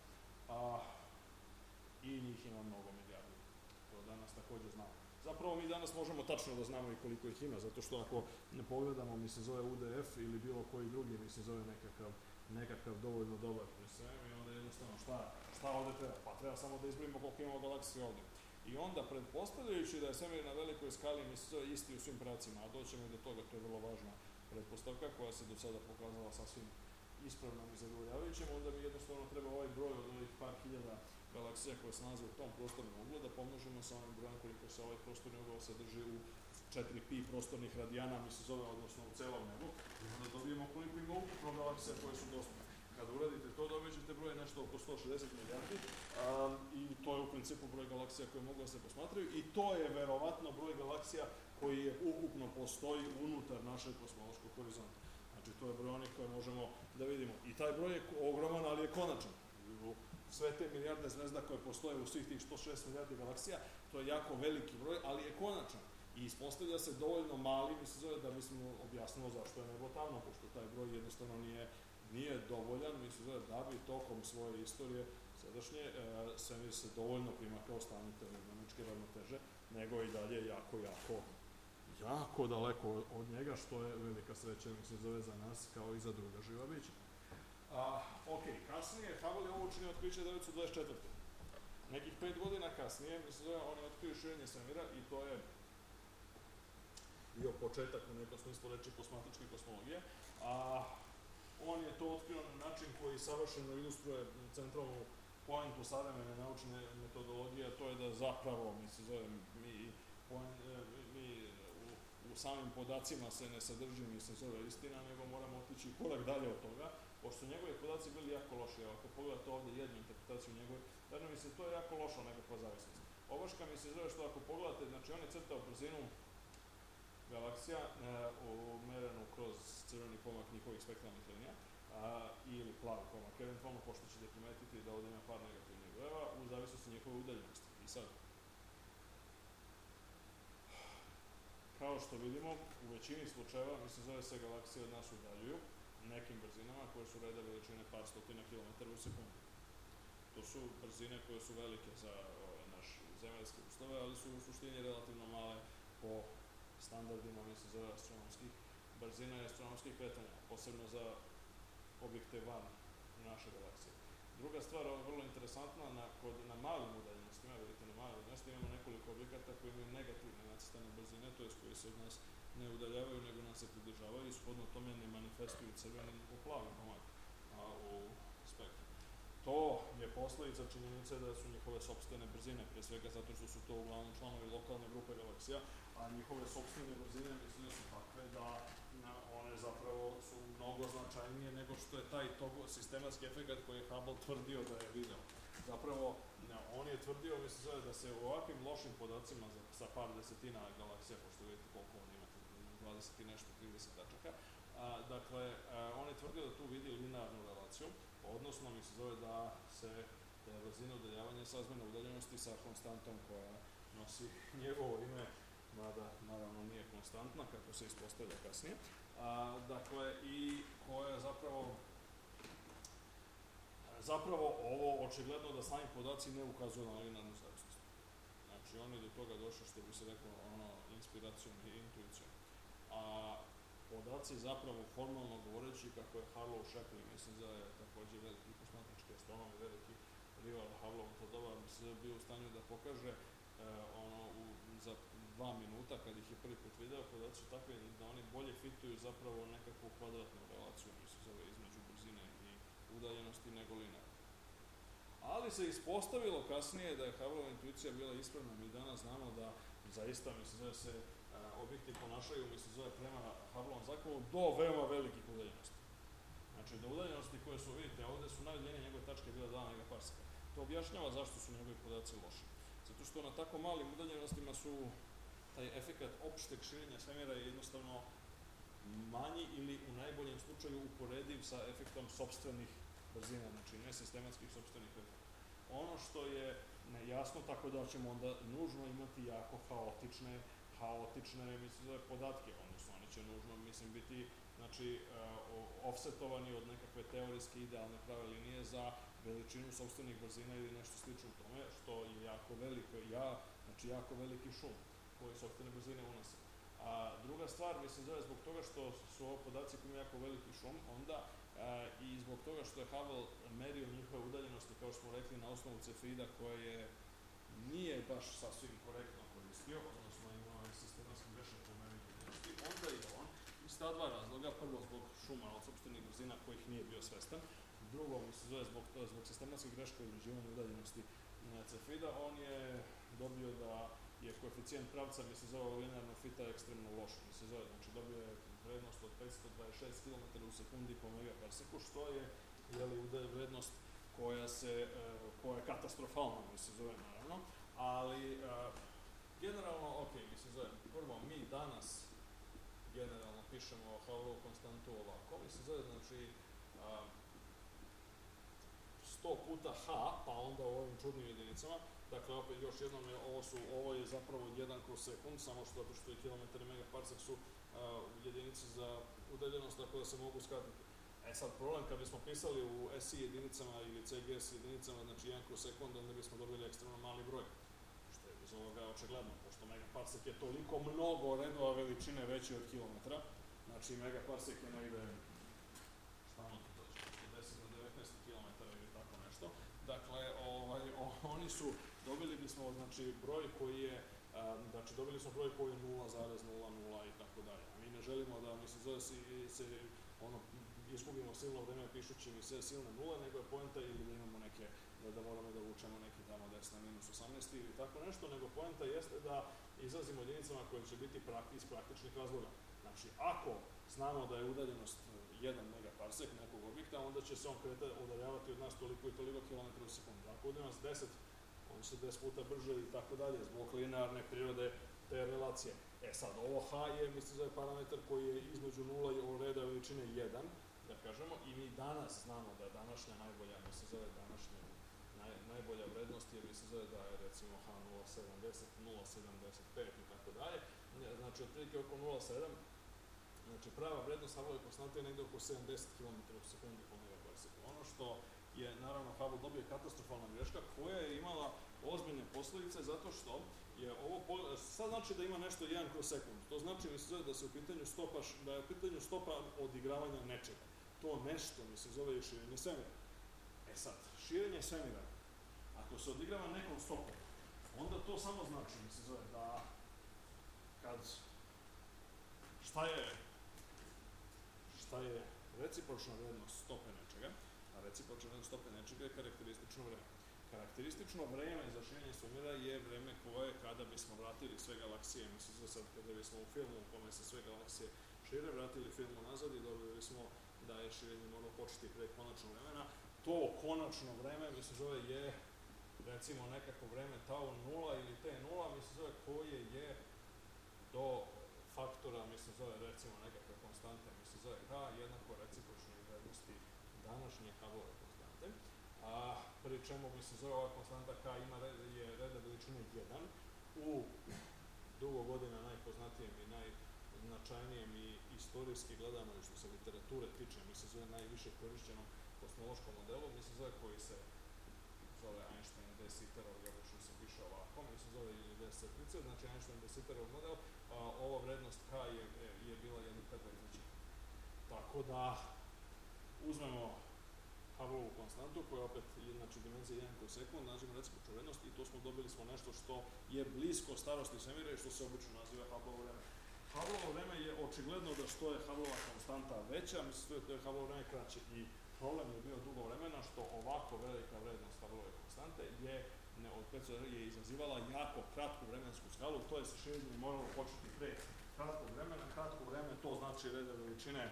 I njih ima mnogo milijardi. To danas također znamo. Zapravo mi danas možemo tačno da znamo i koliko ih ima, zato što ako ne pogledamo, mislim, zove UDF ili bilo koji drugi, mislim, zove nekakav dovoljno dobar presvem i onda jednostavno šta ovde treba? Pa treba samo da izbrojimo koliko imamo galaksije ovde. I onda, pretpostavljajući da je svemir na velikoj skali, mislim, zove isti u svim pravcima, a doćemo i do toga, to je vrlo važna pretpostavka koja se do sada pokazala sasvim ispravnom i zadovoljavajućim, onda mi jednostavno treba ovaj broj od ovih par hiljada galaksija koje se nalaze u tom prostornom uglu da pomnožimo sa ovim brojem koliko se ovaj prostorni ugao sadrži u 4pi prostornih radijana, mislim, zove, odnosno u celom nebu, i onda dobijemo koliko ima ukupno galaksija koje su dostupne. Kada uradite to, dobićete broj nešto oko 160 milijardi i to je u principu broj galaksija koje mogu da se posmatraju i to je verovatno broj galaksija koji je ukupno postoji unutar našeg kosmološkog horizonta. Znači, to je broj onih koje možemo da vidimo. I taj broj je ogroman, ali je konačan. Sve te milijarde zvezda koje postoje u svih tih 160 milijardi galaksija, to je jako veliki broj, ali je konačan. I ispostavlja se dovoljno mali, mislim, zove da bismo objasnilo zašto je nebo tamno, pošto taj broj jednostavno nije dovoljan, mislim, zove da bi tokom svoje istorije sadašnje svemir se dovoljno primakao stanju termodinamičke ravnoteže, nego i dalje jako daleko od njega, što je velika sreća, mislim, zove za nas kao i za druga živa bića. Ok, kasnije, Hubble je ovo učinio otkriće 1924. Nekih 5 godina kasnije, mislim, zove, on je otkrio širenje svemira i to je bio početak u nekom smislu reči posmatračke kosmologije. On je to otkrio na način koji savršeno ilustruje centralnu poentu savremene naučne metodologije, a to je da zapravo, mislim, zove, mi u samim podacima se ne sadrži, mislim, zove istina, nego moramo otići korak dalje od toga, pošto su njegovi podaci bili jako loši. Ako pogledate ovde jednu interpretaciju njegove, tada mi se to je jako loša nekakva zavisnost. Obaška mi se zove što ako pogledate, znači on je crtao brzinu galaksija merenu kroz crveni pomak njihovih spektralnih linija ili plavi pomak, eventualno pošto ćete primetiti da ovde ima par negativnih brojeva u zavisnosti njihove udaljenosti. I sad, kao što vidimo, u većini slučajeva, mislim, zove se galaksije od nas udaljuju nekim brzinama koje su reda veličine par stotina kilometara u sekundu. To su brzine koje su velike za naš zemaljske uslove, ali su u suštini relativno male po standardima, mislim, zove astronomskih brzina i astronomskih kretanja, posebno za objekte van naše galaksije. Druga stvar, ovo je vrlo interesantna, na malim udaljenostima, vidite, na malim udaljenostima imamo nekoliko objekata koji imaju negativne nacrtane brzine, to je koji se od nas ne udaljavaju, nego nas se pridržavaju i shodno tome ne manifestuju crveni nego plavi pomak u spektru. To je posledica činjenice da su njihove sopstvene brzine, pre svega zato što su to uglavnom članovi lokalne grupe galaksija, a njihove sopstvene brzine, mislim, da su takve da one zapravo su mnogo značajnije nego što je taj sistematski efekt koji je Hubble tvrdio da je video. zapravo on je tvrdio, da se u ovakvim lošim podacima sa par desetina galaksija, pošto vidite koliko on ima, 20 i nešto, 30 tačaka, dakle, on je tvrdio da tu vidi linearnu relaciju, odnosno da se brzina udaljavanja srazmjerna udaljenosti sa konstantom koja nosi njegovo ime, mada naravno nije konstantna, kako se ispostavlja kasnije, dakle, i koja je zapravo ovo očigledno da sami podaci ne ukazuju na linearnu zavisnost. Znači, on je do toga došao, što bi se rekao, inspiracijom i intuicijom. A podaci zapravo, formalno govoreći, kako je Harlow Shapley, je također veliki posmatrački astronom i veliki rival Hubble to doba, bio u stanju da pokaže za 2 minuta, kad ih je prvi put video, podaci su takvi da oni bolje fituju zapravo nekakvu kvadratnu relaciju, između brzine i udaljenosti nego linearno. Ali se ispostavilo kasnije da je Hubbleova intuicija bila ispravna. Mi danas znamo da zaista, se objekti ponašaju, prema Hubbleovom zakonu do veoma velikih udaljenosti. Znači, do udaljenosti koje su, vidite, ovde su najudaljenije njegove tačke bile 2 megaparseka. To objašnjava zašto su njegovi podaci loši. Zato što na tako malim udaljenostima su taj efekat opšteg širenja svemira je jednostavno manji ili u najboljem slučaju uporediv sa efektom sopstvenih brzina, znači nesistematskih sopstvenih efekta. Ono što je nejasno, tako da ćemo onda nužno imati jako haotične podatke, odnosno oni će nužno, biti, offsetovani od nekakve teorijske idealne prave linije za veličinu sopstvenih brzina ili nešto slično tome, što je jako veliki šum koji sopstvene brzine unose. A druga stvar, zbog toga što su ovo podaci koji imaju jako veliki šum, onda i zbog toga što je Hubble merio njihove udaljenosti, kao što smo rekli, na osnovu cefeida koje nije baš sasvim korektno koristio, odnosno imao je sistematski grešak u merenju udaljenosti, onda je on iz ta dva razloga, prvo zbog šuma od sopstvenih brzina kojih nije bio svestan, drugo, zbog sistematske greške u određivanju udaljenosti cefeida, on je dobio da je koeficijent pravca, linearno fita ekstremno loš, znači dobio je vrednost od 526 km u sekundi po megaparseku, što je vrednost koja je katastrofalna, naravno, ali generalno, prvo, mi danas generalno pišemo Hubbleovu konstantu ovako, znači 100 puta h, pa onda u ovim čudnim jedinicama. Dakle, opet još jednom, ovo je zapravo 1/sekund, samo što je kilometar i megaparsek su jedinice za udaljenost, tako da se mogu skratiti. Sad, problem, kad bismo pisali u SI jedinicama ili CGS jedinicama, znači 1/sekund, onda bismo dobili ekstremno mali broj, što je iz ovoga očigledno, pošto megaparsek je toliko mnogo redova veličine veći od kilometra, znači megaparsek je negde, dakle, oni su, dobili bismo, broj koji je, dobili smo broj koji je 0,00 i tako dalje. A mi ne želimo da, se izgubimo silno vreme pišući silne nule, nego je poenta ili da imamo neke, da moramo da vučemo neki tamo 10 na minus 18 ili tako nešto, nego poenta jeste da izrazimo jedinicama koje će biti iz praktičnih razloga. Znači, ako znamo da je udaljenost 1 megaparsek nekog objekta, onda će se on udaljavati od nas toliko i toliko kilometra u sekundu. Ako udaljenost 10, on će 10 puta brže i tako dalje, zbog linearne prirode te relacije. Sad, ovo h je, parametar koji je između 0 i reda veličine 1, da kažemo, i mi danas znamo da je današnja najbolja, najbolja vrednost, jer da je, recimo, h 0,70, 0,75 i tako dalje, znači, otprilike oko 0,7, znači, prava vrednost Hubbleove konstante je negde oko 70 km u sekundi po megaparseku. Ono što je, naravno, Hubble dobio katastrofalna greška koja je imala ozbiljne posledice zato što je ovo, sad znači da ima nešto 1/sekund. To znači, da se u pitanju stopa odigravanja nečega. To nešto, je širenje svemira. Sad, širenje svemira, ako se odigrava nekom stopom, onda to samo znači, da kad, šta je recipročna vrednost stope nečega, a recipročna vrednost stope nečega je karakteristično vreme. Karakteristično vreme za širenje svemira je vreme koje, kada bismo vratili sve galaksije, sad kada bismo u filmu u kome se sve galaksije šire, vratili film nazad i dobili bismo da je širenje moralo početi pre konačnog vremena, to konačno vreme, je recimo nekako vreme tau 0 ili t0, mislim zove koje je do faktora, mislim zove recimo nekakve konstante, mislim zove h jednako recipročnoj vrednosti današnje Hubbleove konstante, pri čemu mislim zove ova konstanta k je reda veličine 1 u dugo godina najpoznatijem i najznačajnijem i istorijski gledano i što se literature tiče, mislim zove najviše korišćenom kosmološkom modelu, mislim zove koji se zove Einstein-de Sitterov, ja što se piše ovako, mislim zove ili D-setrice, znači Einstein-de Sitterov model, ova vrednost k je bila 1/2. Tako da uzmemo Hubbleovu konstantu koja opet je znači dimenzija 1/sekund, nađemo recipročnu vrednost i to dobili smo nešto što je blisko starosti svemira i što se obično naziva Hubbleovo vreme. Hubbleovo vreme je očigledno da što je Hubbleova konstanta veća, mislim da je Hubbleovo vreme kraće i problem je bio dugo vremena što ovako velika vrednost Hubbleove konstante je izazivala jako kratku vremensku skalu, to je sa širenjem moralo početi pre kratkog vremena. Kratko vreme to znači reda veličine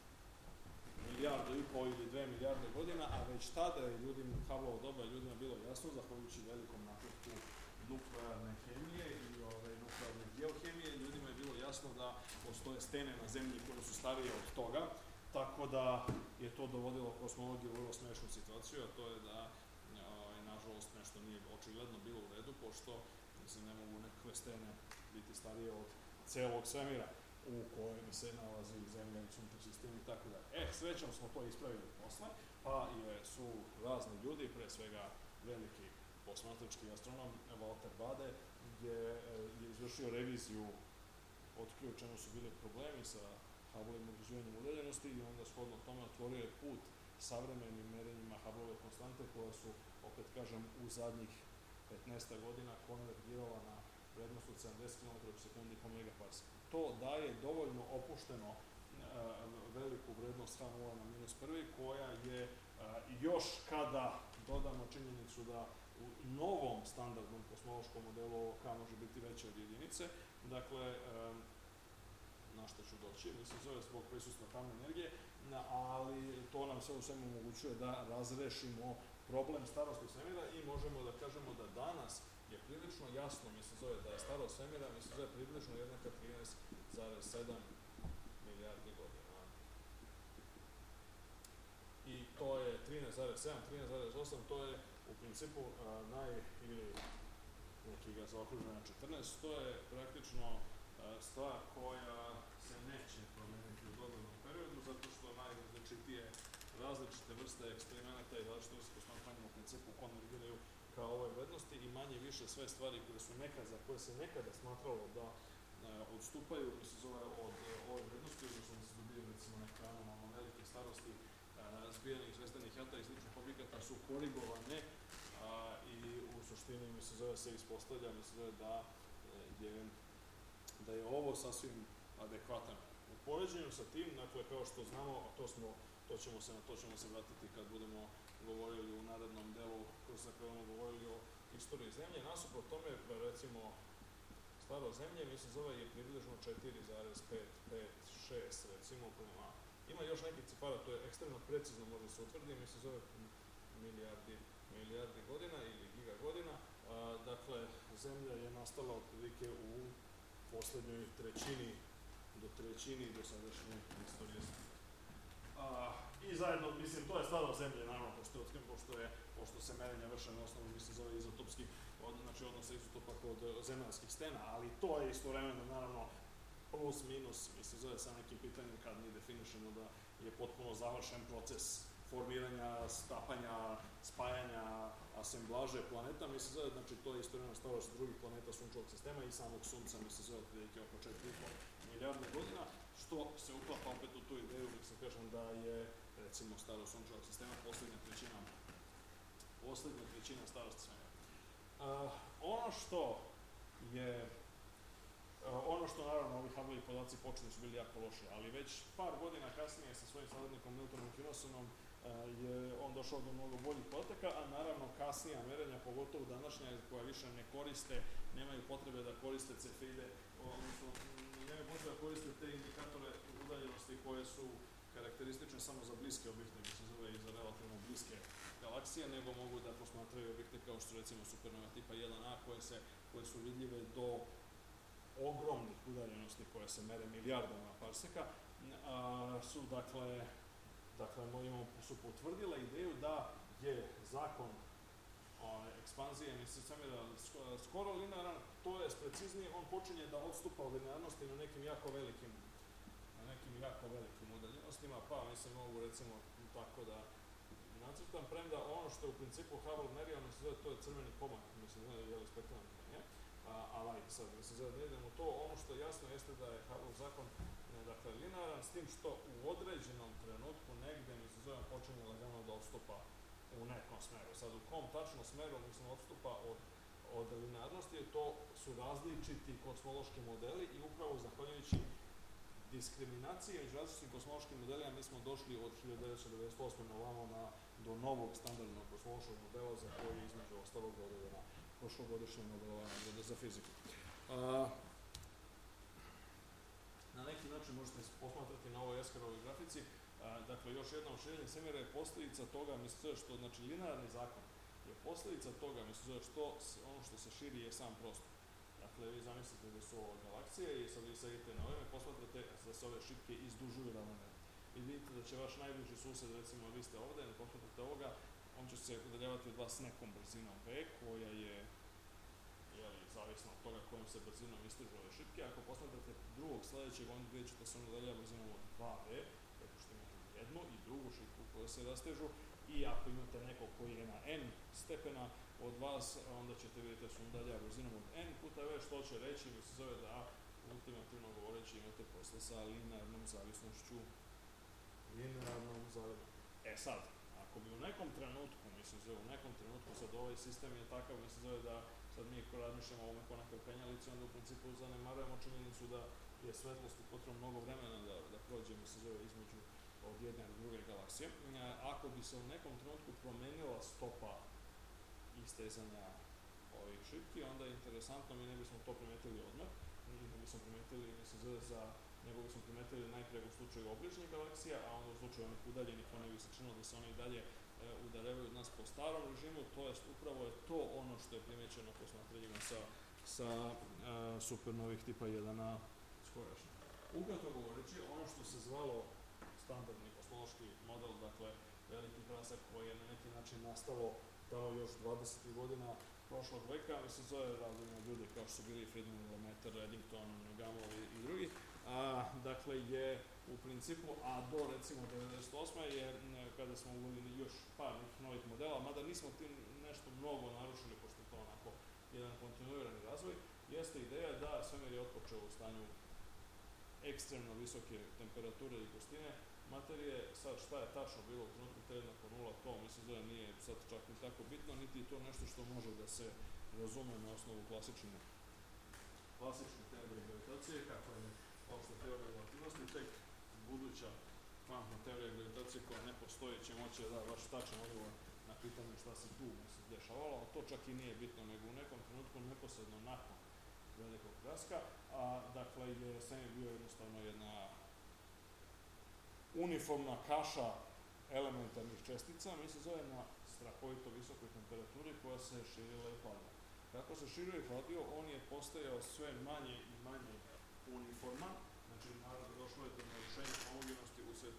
1,5 milijardu ili 2 milijarde godina, a već tada je ljudima Hubbleovo doba ljudima bilo jasno, zahvaljujući velikom napretku nuklearne hemije i nuklearne geohemije, ljudima je bilo jasno da postoje stene na zemlji koje su starije od toga, tako da je to dovodilo kosmologiju u vrlo smešnu situaciju, a to je da nažalost nešto nije očigledno bilo u redu, pošto ne mogu nekakve stene biti starije od celog svemira u kojem se nalazi zemlja i sunčev sistem i tako dalje. Srećom smo to ispravili posle, pa su razni ljudi, pre svega veliki posmatrački astronom Walter Bade, je izvršio reviziju, otkrio u čemu su bili problemi sa Hubbleovim određivanjem udaljenosti i onda shodno tome otvorio je put savremenim merenjima Hubbleove konstante koja su, opet kažem, u zadnjih 15 godina konvergirala na vrednost od 70 km/sekundi po megaparsek. To daje dovoljno opušteno veliku vrednost H0 na -1, koja je još kada dodamo činjenicu da u novom standardnom kosmološkom modelu ovo K može biti veće od jedinice, dakle, na što ću doći, mislim zove zbog prisustva tamne energije, ali to nam sve u svemu omogućuje da razrešimo problem starosti svemira i možemo da kažemo da danas je prilično jasno, mislim zove da je starost svemira, mislim zove približno jednaka 13,7 milijardi godina. I to je 13,7, 13,8, to je u principu ili neki ga zaokružuje na 14, to je praktično stvar koja se neće promeniti u doglednom periodu, zato što različite vrste eksperimenata i različite vrste posmatranja u principu konvergiraju kao ove vrednosti i manje više sve stvari za koje se nekada smatralo da odstupaju, se zove od ove vrednosti, odnosno da se dobiju recimo na ekranu velike starosti zbijenih zvezdanih jata i sličnih objekata su korigovane i u suštini se ispostavlja da je ovo sasvim adekvatan. U poređenju sa tim, dakle, kao što znamo, to ćemo se vratiti kad budemo govorili u narednom delu, kroz budemo govorili o istoriji zemlje, nasuprot tome, recimo, staro zemlje, je približno 4,556, recimo, prema... Ima još nekih cifara, to je ekstremno precizno, može se utvrdi, milijardi godina ili giga godina. Dakle, zemlja je nastala otprilike u poslednjoj trećini do sadašnje istorije zemlje. I zajedno, to je staro zemlje, naravno, pošto se merenja vrše na osnovu, izotopskih, znači odnosa izotopa kod zemaljskih stena, ali to je istovremeno, naravno, plus, minus, sa nekim pitanjem kad mi definišemo da je potpuno završen proces formiranja, stapanja, spajanja, asemblaže planeta, znači to je istovremeno starost drugih planeta sunčevog sistema i samog sunca, otprilike oko 4,5 milijarde godina, što se uklapa opet u tu ideju, da je, recimo, starost sunčevog sistema poslednja trećina starosti svemira. Ono što, naravno, ovi Hubbleovi podaci počeli su bili jako loši, ali već par godina kasnije sa svojim saradnikom Miltonom Kinosonom je on došao do mnogo boljih podataka, a naravno kasnija merenja, pogotovo današnja, koja više ne koriste, nemaju potrebe da koriste cefeide, odnosno nemaju potrebe da koriste te indikatore udaljenosti koje su karakteristične samo za bliske objekte, i za relativno bliske galaksije, nego mogu da posmatraju objekte kao što recimo supernova tipa 1A koje su vidljive do ogromnih udaljenosti koje se mere milijardama parseka, su potvrdile ideju da je zakon ekspanzije svemira skoro linearan, to je preciznije, on počinje da odstupa od linearnosti na nekim jako velikim udaljenostima, pa mislim mogu recimo tako da nacrtam, premda ono što je u principu Hubble merio, to je crveni pomak, mislim, je li spektakularno nije, ali sad, ne idemo to, ono što je jasno jeste da je Hubble zakon linearan, s tim što u određenom trenutku negde, počinje lagano da odstupa u nekom smeru. Sad, u kom tačno smeru, odstupa od linearnosti, to su različiti kosmološki modeli i upravo zahvaljujući diskriminacije među različitim kosmološkim modelima mi smo došli od 1998. na ovamo do novog standardnog kosmološkog modela za koji je između ostalog dodana prošlogodišnja Nobelova nagrada za fiziku. Na neki način možete posmatrati na ovoj Eskerovoj grafici, dakle još jedno širenje svemira je posljedica toga, što znači linearni zakon je posljedica toga, što ono što se širi je sam prostor. Dakle, vi zamislite da su ovo galaksije i sad vi sedite na ovime, posmatrate da se ove šipke izdužuju ravnomerno. I vidite da će vaš najbliži sused, recimo vi ste ovde, ne posmatrate ovoga, on će se udaljavati od vas nekom brzinom v, koja je zavisno od toga kojom se brzinom istižu ove šipke. Ako posmatrate drugog sledećeg, onda vidjet ćete da se on udaljava brzinom od 2v, tako što imate jednu i drugu šipku koja se rastežu, i ako imate nekog koji je na n stepena od vas, onda ćete vidjeti da se udaljava brzinom od n puta v, što će reći, da ultimativno govoreći imate posle sa linearnom zavisnošću. Sad, ako bi u nekom trenutku, sad ovaj sistem je takav, da sad mi razmišljamo o ovome ko nekoj penjalici, onda u principu zanemarujemo činjenicu da je svetlosti potrebno mnogo vremena da prođe, između od jedne do druge galaksije. Ako bi se u nekom trenutku promenila stopa istezanja ovih šipki, onda je interesantno, mi ne bismo to primetili odmah, nego bismo primetili najpre u slučaju obližnjih galaksija, a onda u slučaju onih udaljenih, one bi se činilo da se one i dalje udaljavaju od nas po starom režimu, to je upravo to ono što je primećeno posmatranjima sa supernovih tipa 1A skorašnje. Ukratko govoreći, ono što se zvalo standardni kosmološki model, dakle veliki prasak koji je na neki način nastalo tamo još 20. godina prošlog veka, zove različni ljudi kao što su bili Friedman, Lemaitre, Eddington, Gamow i drugi, dakle je u principu, a do recimo 1998. je kada smo uvodili još par novih modela, mada nismo tim nešto mnogo narušili, pošto je to onako jedan kontinuirani razvoj, jeste ideja da svemir je otpočeo u stanju ekstremno visoke temperature i gustine materije. Sad šta je tačno bilo u trenutku T jednako 0, to nije sad čak ni tako bitno, niti to nešto što može da se razume na osnovu klasične teorije gravitacije, kako je opšta teorija relativnosti, tek buduća kvantna teorija gravitacije koja ne postoji će moći da da baš tačan odgovor na pitanje šta se tu dešavalo, ali to čak i nije bitno, nego u nekom trenutku neposredno nakon velikog praska, dakle je svemir bio jednostavno jedna uniformna kaša elementarnih čestica, zove na strahovito visokoj temperaturi koja se širila i hladila. Kako se širio i hladio, on je postajao sve manje i manje uniforman, znači naravno došlo je do narušenja homogenosti usled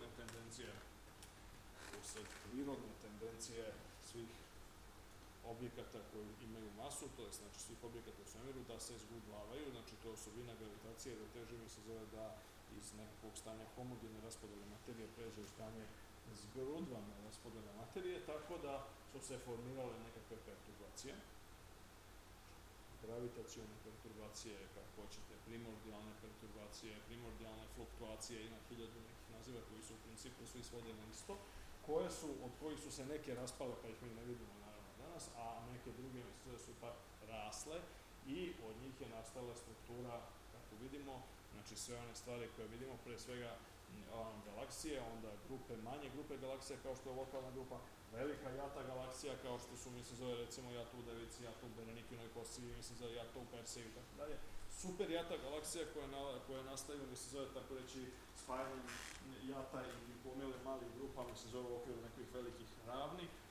prirodne tendencije svih objekata koji imaju masu, to je znači svih objekata u svemiru, da se zgudlavaju, znači to je osobina gravitacije, da teže mi se zove da iz nekakvog stanja homogene raspodele materije pređe u stanje zgrudvane raspodele materije, tako da su se formirale nekakve perturbacije, gravitacione perturbacije, kako hoćete, primordijalne perturbacije, primordijalne fluktuacije, ima 1000 nekih naziva koji su u principu svi svode na isto, od kojih su se neke raspale, pa ih mi ne vidimo naravno danas, a neke druge su pa rasle i od njih je nastala struktura, kako vidimo, znači sve one stvari koje vidimo, pre svega galaksije, onda manje grupe galaksija kao što je lokalna grupa, velika jata galaksija kao što su, recimo jata u Devici, jata u Berenikinoj kosi, jata u Perseju i tako dalje. Super jata galaksija koje nastaju, tako reći, spajanjem jata i gomile malih grupa, u okviru nekih velikih ravni,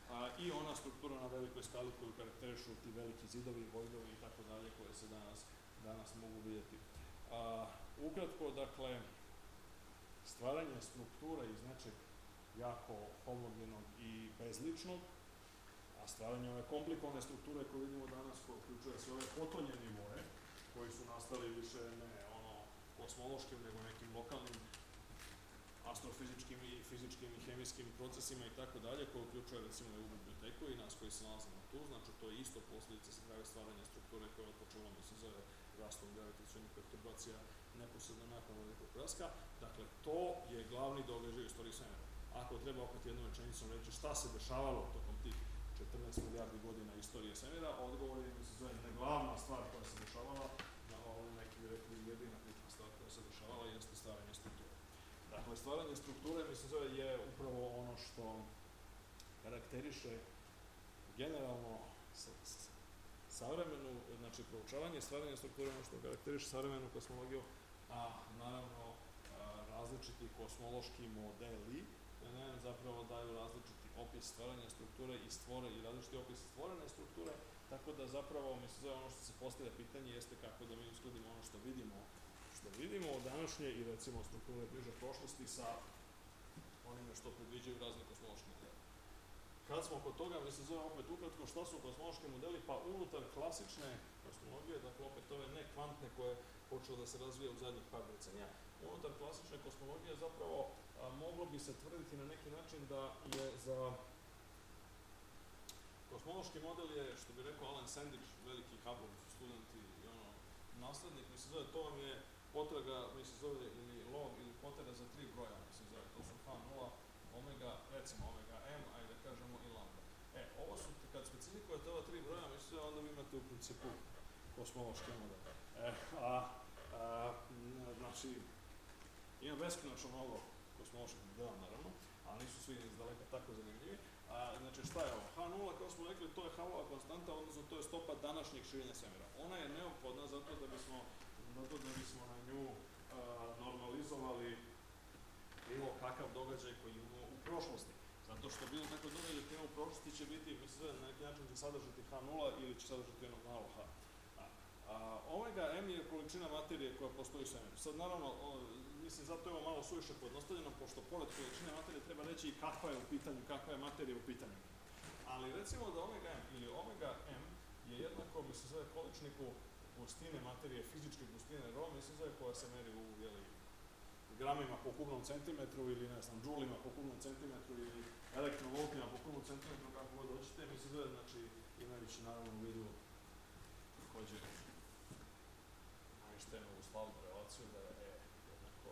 i ona struktura na velikoj skali koju karakterišu ti veliki zidovi, vojdovi i tako dalje koje se danas mogu vidjeti. Ukratko, dakle, stvaranje struktura iz nečeg jako homogenog i bezličnog, a stvaranje ove komplikovane strukture koje vidimo danas, koje uključuje sve ove potonje nivoe, koji su nastali više ne kosmološkim, nego nekim lokalnim astrofizičkim i fizičkim i hemijskim procesima i tako dalje, koje uključuje recimo i u biblioteku i nas koji se nalazimo tu, znači to je isto posljedica stvaranja strukture koja je odpočela, se zove rastom gravitacionih perturbacija neposredno nakon velikog praska. Dakle, to je glavni događaj u istoriji svemira. Ako treba opet jednom rečenicom reći šta se dešavalo tokom tih 14 milijardi godina istorije svemira, odgovor je, se zove, ne glavna stvar koja se dešavala, na ovom neki bi rekli jedina bitna stvar koja se dešavala, jeste stvaranje strukture. Dakle, stvaranje strukture, se zove, je upravo ono što karakteriše generalno savremenu, znači proučavanje stvaranja strukture, ono što karakteriše savremenu kosmologiju, a naravno različiti kosmološki modeli, zapravo daju različiti opis stvaranja strukture i različiti opis stvorene strukture, tako da zapravo, ono što se postavlja pitanje jeste kako da mi uskladimo ono što vidimo od današnje i recimo strukture bliže prošlosti sa onime što predviđaju razni kosmološki modeli. Kad smo kod toga, opet ukratko, šta su kosmološki modeli? Pa unutar klasične kosmologije, dakle opet ove ne kvantne koje je počelo da se razvija u zadnjih par decenija, unutar klasične kosmologije zapravo moglo bi se tvrditi na neki način da je za kosmološki model je, što bi rekao Alan Sandage, veliki Hubble student i naslednik, to vam je potraga, ili log, ili potraga za 3 broja, to su H0, omega, recimo omega m, ajde da kažemo i lambda. Ovo su, kad specifikujete ova 3 broja, onda vi imate u principu kosmološki model. Znači, ima beskonačno mnogo kosmoloških modela, naravno, ali nisu svi iz daleka tako zanimljivi. Znači, šta je ovo? H0, kao smo rekli, to je Hubbleova konstanta, odnosno to je stopa današnjeg širenja svemira. Ona je neophodna zato da bismo na nju normalizovali bilo kakav događaj koji imamo u prošlosti. Zato što bilo kakav događaj koji imamo u prošlosti će biti, na neki način će sadržati H0 ili će sadržati jednog malog H. Omega m je količina materije koja postoji u svemiru. Sad, naravno, zato je ovo malo suviše pojednostavljeno, pošto pored količine materije treba reći i kakva je u pitanju, kakva je materija u pitanju. Ali recimo da omega m ili omega m je jednako, količniku gustine materije, fizičke gustine ρ, koja se meri u gramima po kubnom centimetru ili, ne znam, džulima po kubnom centimetru ili elektrovoltima po kubnom centimetru, kako god hoćete, znači, imajući naravno u vidu također Einsteinovu slavnu relaciju da je jednako,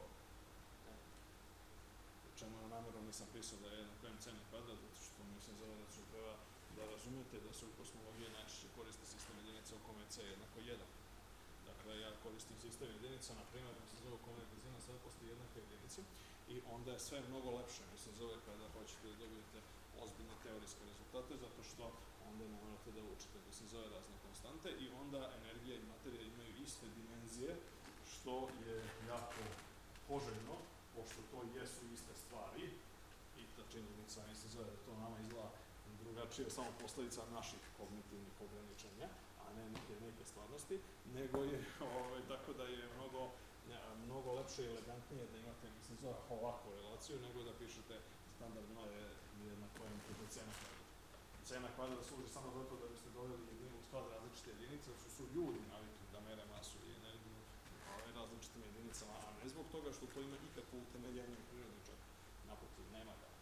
čemu je namjerno nisam pisao da je jednako mc na kvadrat, zato što da treba da razumijete da se u kosmologiji najčešće koristi sistem jedinica u kome c je jednako 1. Dakle, ja koristim sistem jedinica, na primjer, u kome je brzina svetlosti jednaka jedinici i onda je sve mnogo lepše, kada hoćete da dobijete ozbiljne teorijske rezultate, zato što onda ne morate da učite, razne konstante i onda energija i materija imaju iste dimenzije, što je jako poželjno, pošto to jesu iste stvari i ta činjenica da to nama izgleda drugačije, samo posledica naših kognitivnih ograničenja, a ne neke stvarnosti, nego je, tako da je mnogo lepše i elegantnije da imate, ovakvu relaciju, nego da pišete standardno je jednako m puta c na kvadrat. C na kvadrat služi samo zato da biste doveli u sklad različite jedinice, što su ljudi navikli da mere masu i energiju različitim jedinicama, a ne zbog toga što to ima ikakvo utemeljenje u prirodi, čak naprotiv, nema ga.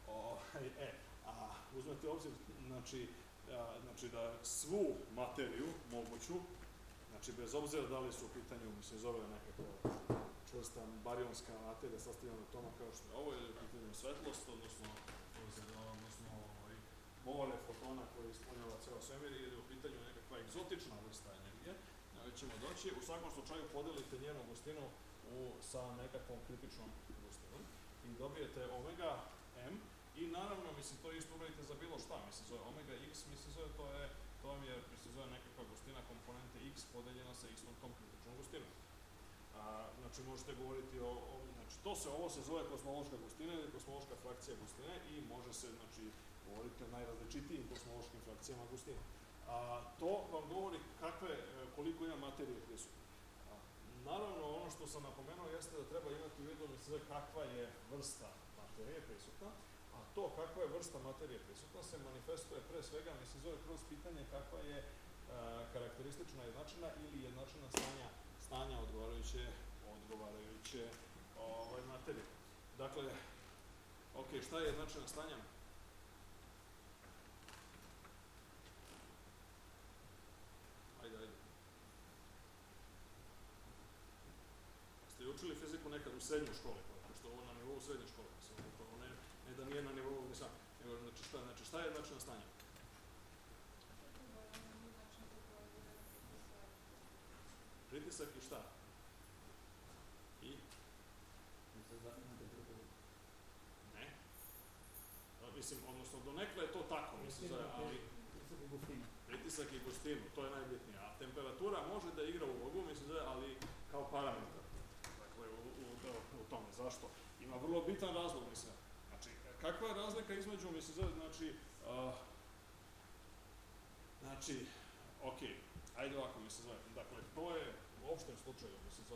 Uzmete obzir, znači da svu materiju moguću, znači bez obzira da li su u pitanju, zove nekakva čvrsta barionska materija sastavljena od atoma kao što je ovo, ili u pitanju svetlost, odnosno more fotona koji ispunjava ceo svemir, ili u pitanju nekakva egzotična vrsta energije, ćemo doći, u svakom slučaju podelite njenu gustinu sa nekakvom kritičnom gustinom i dobijete omega m i naravno, to isto uradite za bilo šta, zove omega x, to vam je, nekakva gustina komponente x podeljena sa istom tom kritičnom gustinom. Znači, možete govoriti ovo se zove kosmološka gustina ili kosmološka frakcija gustine i može se, znači, govorite o najrazličitijim kosmološkim frakcijama gustine. To vam govori koliko ima materije prisutno. Naravno, ono što sam napomenuo jeste da treba imati u vidu kakva je vrsta materije prisutna, a to kakva je vrsta materije prisutna se manifestuje pre svega, kroz pitanje kakva je karakteristična jednačina ili jednačina stanja odgovarajuće materije. Dakle, šta je jednačina stanja? Ajde. Ste učili fiziku nekad u srednjoj školi, pošto ovo na nivou srednje škole, ne da nije na nivou ni sam. Znači, šta je jednačina stanja? Pritisak i šta? I? Ne. Odnosno, donekle je to tako, ali pritisak i gustinu, to je najbitnije. A temperatura može da igra ulogu, ali kao parametar. Dakle, u tome. Zašto? Ima vrlo bitan razlog, Znači, kakva je razlika između, ajde ovako, dakle, to je u opštem slučaju,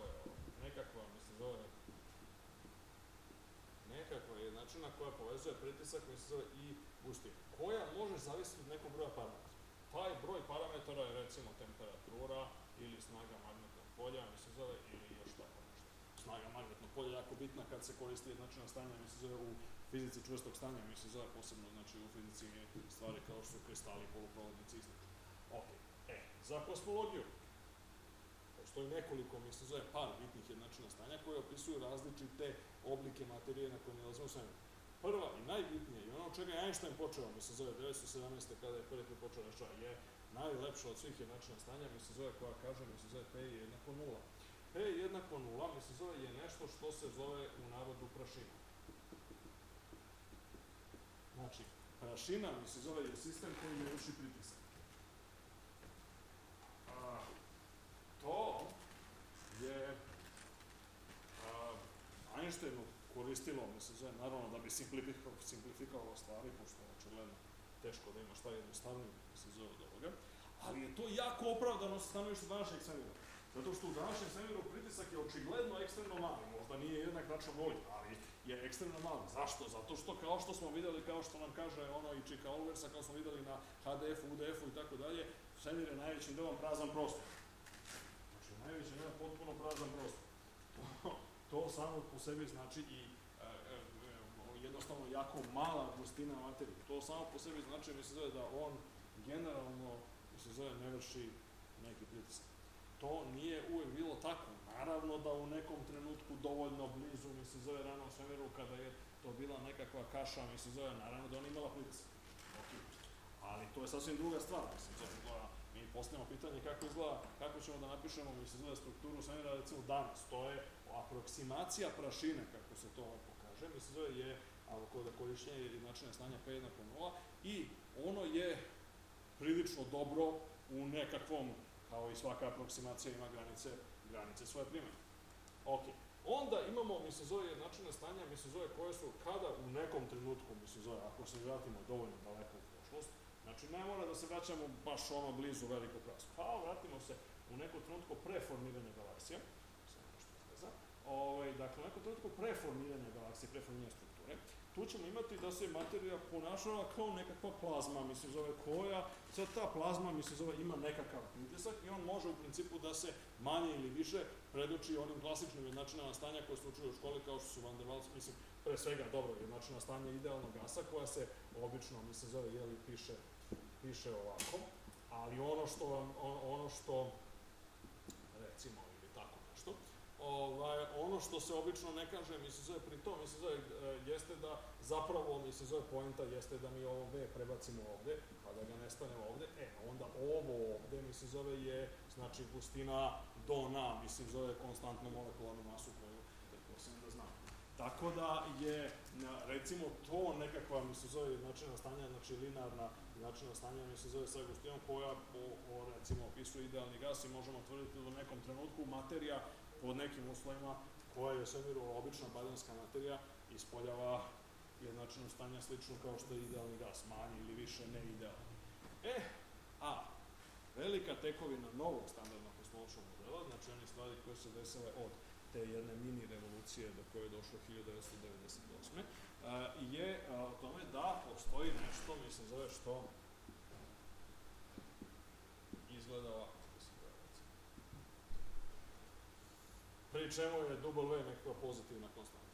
nekakva jednačina koja povezuje pritisak, i gustinu, koja može zavisiti od nekog broja parametara. Taj broj parametara je, recimo, temperatura ili snaga magnetnog polja, ili još tako nešto. Snaga magnetnog polja je jako bitna kad se koristi jednačina stanja, u fizici čvrstog stanja, posebno, u fizici stvari kao što su kristali, poluprovodnici i sl. Za kosmologiju postoji nekoliko, par bitnih jednačina stanja koje opisuju različite oblike materije na koje nalazimo u svemiru. Prva i najbitnija i ono od čega je Einstein počeo, 1917. kada je prvi put počeo rešava, je najlepša od svih jednačina stanja, koja kaže, P je jednako nula. P je jednako nula, je nešto što se zove u narodu prašina. Znači, prašina, je sistem koji ne vrši pritisak. To je Einsteinu koristilo, naravno da bi simplifikovalo stvari, pošto je očigledno teško da ima šta jednostavnije, od ovoga, ali je to jako opravdano sa stanovišta današnjeg svemira. Zato što u današnjem svemiru pritisak je očigledno ekstremno mali, možda nije jednak način nuli, ali je ekstremno mali. Zašto? Zato što, kao što smo videli, kao što nam kaže i Čika Olversa, kao smo videli na HDF-u, UDF-u i tako dalje, svemir je najvećim delom prazan prostor. Znači, najvećim delom potpuno prazan prostor. To samo po sebi znači i jednostavno jako mala gustina materije. To samo po sebi znači, da on generalno, ne vrši neki pritisak. To nije uvek bilo tako. Naravno da u nekom trenutku dovoljno blizu, ranom svemiru, kada je to bila nekakva kaša, naravno da ona imala pritisak. Ali to je sasvim druga stvar, mi postavljamo pitanje kako ćemo da napišemo, strukturu svemira, recimo danas. To je aproksimacija prašine, kako se to kaže, je korišćenje jednačine stanja P jednako nula i ono je prilično dobro u nekakvom, kao i svaka aproksimacija ima granice svoje primjene. Onda imamo, jednačine stanja, koje su kada u nekom trenutku, ako se vratimo dovoljno daleko u prošlost, znači ne mora da se vraćamo baš blizu velikog prasku, vratimo se u nekom trenutku preformiranja galaksija, dakle, u nekom trenutku preformiranja galaksije, preformiranja strukture, tu ćemo imati da se materija ponašala kao nekakva plazma, koja, sad ta plazma, ima nekakav pritisak i on može u principu da se manje ili više predoči onim klasičnim jednačinama stanja koje ste učili u školi, kao što su Van der Waals, pre svega, dobro, jednačina stanja idealnog gasa, koja se obično, piše ovako, ali ono što, recimo, ili tako nešto, ono što se obično ne kaže, pri tom, jeste da zapravo, poenta jeste da mi ovo V prebacimo ovde, pa da ga ne stanemo ovde, onda ovo ovde, je, znači, gustina do na, konstantnu molekularnu masu koju posebno da znam. Tako da je, recimo, to nekakva, jednačina stanja, znači, linearna jednačina stanja, sa gustinom koja, recimo, opisuje idealni gas i možemo tvrditi da u nekom trenutku materija pod nekim uslovima koja je u svemiru obična baljanska materija ispoljava jednačino stanja slično kao što je idealni gas, manje ili više ne idealni. A velika tekovina novog standardnog kosmološkog modela, znači one stvari koje su desile od te jedne mini revolucije do koje je došlo 1998. Je o tome da postoji nešto, mislim, zove što izgleda ovako. Pri čemu je W nekakva pozitivna konstanta.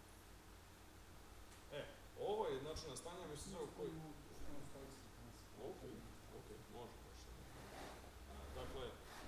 Ovo je jednačina stanja, mislim, zove koji... Ok, može baš. Dakle,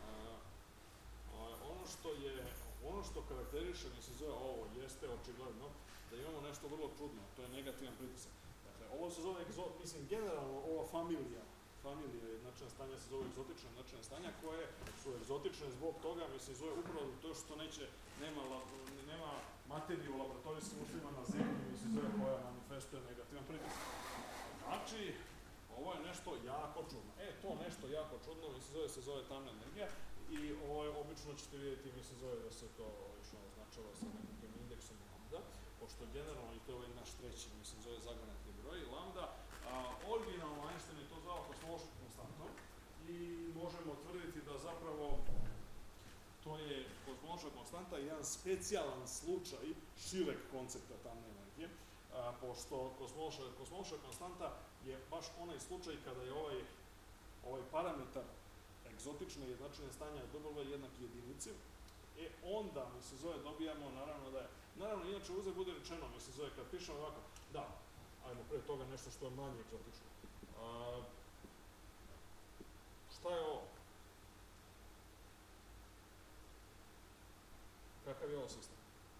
ono što karakteriše, mislim, zove ovo, jeste očigledno da imamo nešto vrlo čudno, to je negativan pritisak. Dakle, ovo se zove, mislim, generalno ova familija jednačina stanja se zove egzotične jednačine stanja, koje su egzotične zbog toga, mislim, zove upravo to što nema materiju u laboratorijskim uslovima na zemlji, mislim, zove koja manifestuje negativan pritisak. Znači, ovo je nešto jako čudno. To nešto jako čudno, mislim, se zove tamna energija i obično ćete vidjeti, mislim, zove da se to označava sa nekakvim indeksom lambda, pošto generalno, i to je ovaj naš treći, mislim, zove zagonetni broj, lambda, originalno Einstein je to zvao kosmološkom konstantom i možemo tvrditi da zapravo to je kosmološka konstanta jedan specijalan slučaj šireg koncepta tamne energije, pošto kosmološka konstanta je baš onaj slučaj kada je ovaj parametar egzotične jednačine stanja W jednak jedinici, onda, mislim, zove, dobijamo, naravno, inače uzak bude rečeno, mislim, zove, kad pišemo ovako, da, ajmo pre toga nešto što je manje egzotično. Šta je ovo? Kakav je ovo sistem?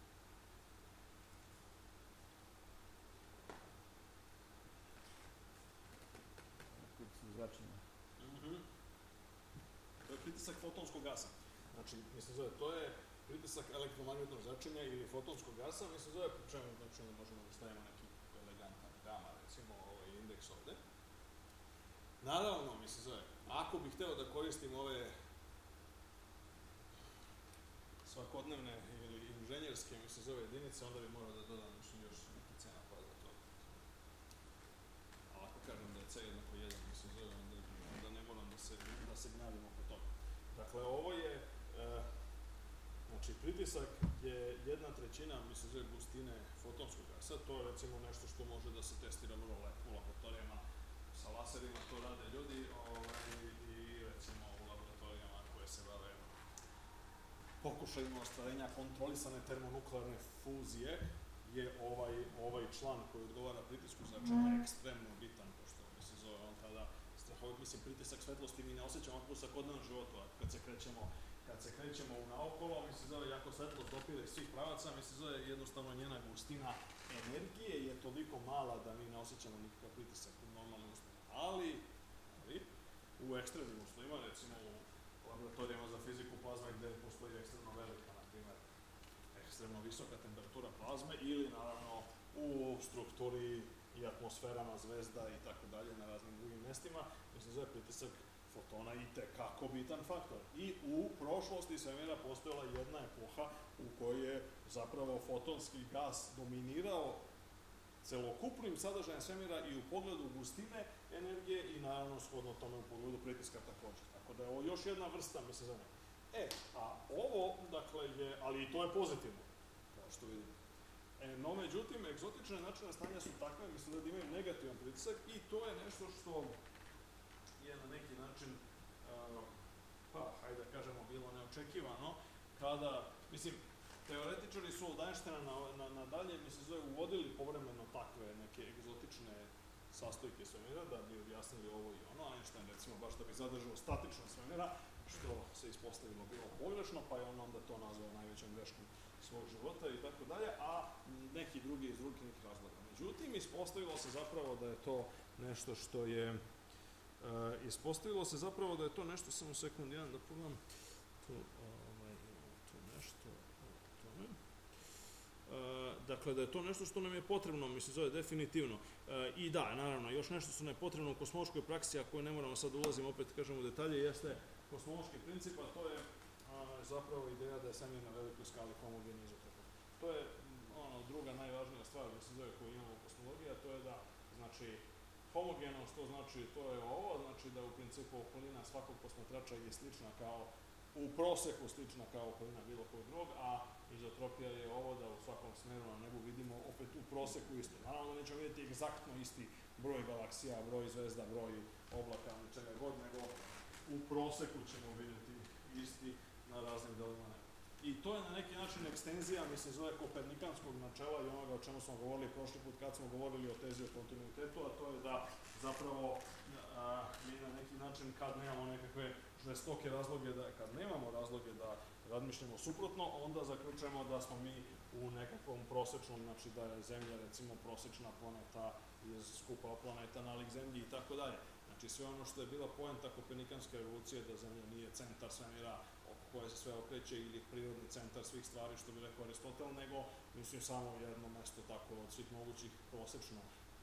Zračenje. To je pritisak fotonskog gasa. Znači, mislim, zove, to je pritisak elektromagnetnog zračenja ili fotonskog gasa, mislim, zove, pri čemu, znači, onda možemo da stavimo neki elegantan gama, recimo, ovaj indeks ovde. Naravno, mislim, zove, ako bih hteo da koristim ove svakodnevne ili inženjerske, mislim, zove jedinice, onda bi morao da dodam još neki C na kvadrat. A ako kažem da je C jednako 1, mislim, zove, onda ne moram da se gnjavim oko toga. Dakle, ovo je, znači, pritisak je 1/3, mislim, zove, gustine fotonskog gasa. To je, recimo, nešto što može da se testira vrlo lepo u laboratorijama. Sa laserima to rade ljudi i, recimo, u laboratorijama koje se bave pokušajima ostvarenja kontrolisane termonuklearne fuzije je ovaj član koji odgovara pritisku zračenja ekstremno bitan, pošto, mislim, zove on tada strahovit, mislim, pritisak svetlosti mi ne osjećamo u svakodnevnom životu, a kad se krećemo u naokolo, mislim, zove, jako svetlost dopire iz svih pravaca, mislim, zove, jednostavno njena gustina energije je toliko mala da mi ne osjećamo nikakav pritisak u normalnim uslovima. Ali u ekstremnim uslovima, recimo u laboratorijama za fiziku plazme gde postoji ekstremno velika, na primjer, ekstremno visoka temperatura plazme ili, naravno, u strukturi i atmosferama zvezda i tako dalje na raznim drugim mestima, mislim, zove pritisak fotona i tekako bitan faktor. I u prošlosti svemira postojala jedna epoha u kojoj je zapravo fotonski gas dominirao celokupnim sadržajem svemira i u pogledu gustine energije i naravno shodno tome u pogledu pritiska također. Tako da je ovo još jedna vrsta, mislim, zove. A ovo, dakle, je, ali i to je pozitivno, kao što vidimo. No, međutim, egzotične jednačine stanja su takve, mislim, da imaju negativan pritisak i to je nešto što je na neki način, hajde da kažemo, bilo neočekivano, kada, mislim, teoretičari su od Einsteina nadalje, mislim, zove, uvodili povremeno takve neke egzotične sastojke svemira, da bi objasnili ovo i ono. Einstein, recimo, baš da bi zadržao statičnost svemira, što se ispostavilo bilo pogrešno, pa je on onda to nazvao najvećom greškom svog života i tako dalje, a neki drugi iz drugih nekih razloga. Međutim, ispostavilo se zapravo da je to nešto što je samo sekund, jedan da pogledam, tu nešto, dakle, da je to nešto što nam je potrebno, mislim, zove definitivno. I da, naravno, još nešto što nam je potrebno u kosmološkoj praksi, a koje ne moramo sad ulazimo, opet kažemo u detalje, jeste kosmološki princip, a to je zapravo ideja da je svemir na velikoj skali homogen izotropan. To je druga najvažnija stvar, mislim, zove, koju imamo u kosmologiji, a to to je da, znači, homogenost, to znači, to je ovo, znači da u principu okolina svakog posmatrača je slična kao, u proseku slična kao okolina bilo kog drugog, a izotropija je ovo da u svakom smeru na nebu vidimo opet u proseku isto. Naravno da nećemo vidjeti egzaktno isti broj galaksija, broj zvezda, broj oblaka, ili čega god, nego u proseku ćemo vidjeti isti na raznim delima neba. I to je na neki način ekstenzija, mislim, zove kopernikanskog načela i onoga o čemu smo govorili prošli put kad smo govorili o tezi o kontinuitetu, a to je da zapravo mi na neki način kad nemamo nekakve žestoke razloge, kad nemamo razloge da razmišljamo suprotno, onda zaključujemo da smo mi u nekakvom prosečnom, znači da je Zemlja recimo prosečna planeta iz skupa planeta nalik Zemlji i tako dalje. Znači sve ono što je bila poenta kopernikanske revolucije, da Zemlja nije centar svemira oko koje se sve okreće ili prirodni centar svih stvari, što bi rekao Aristotel, nego mislim samo jedno mesto tako od svih mogućih prosečno,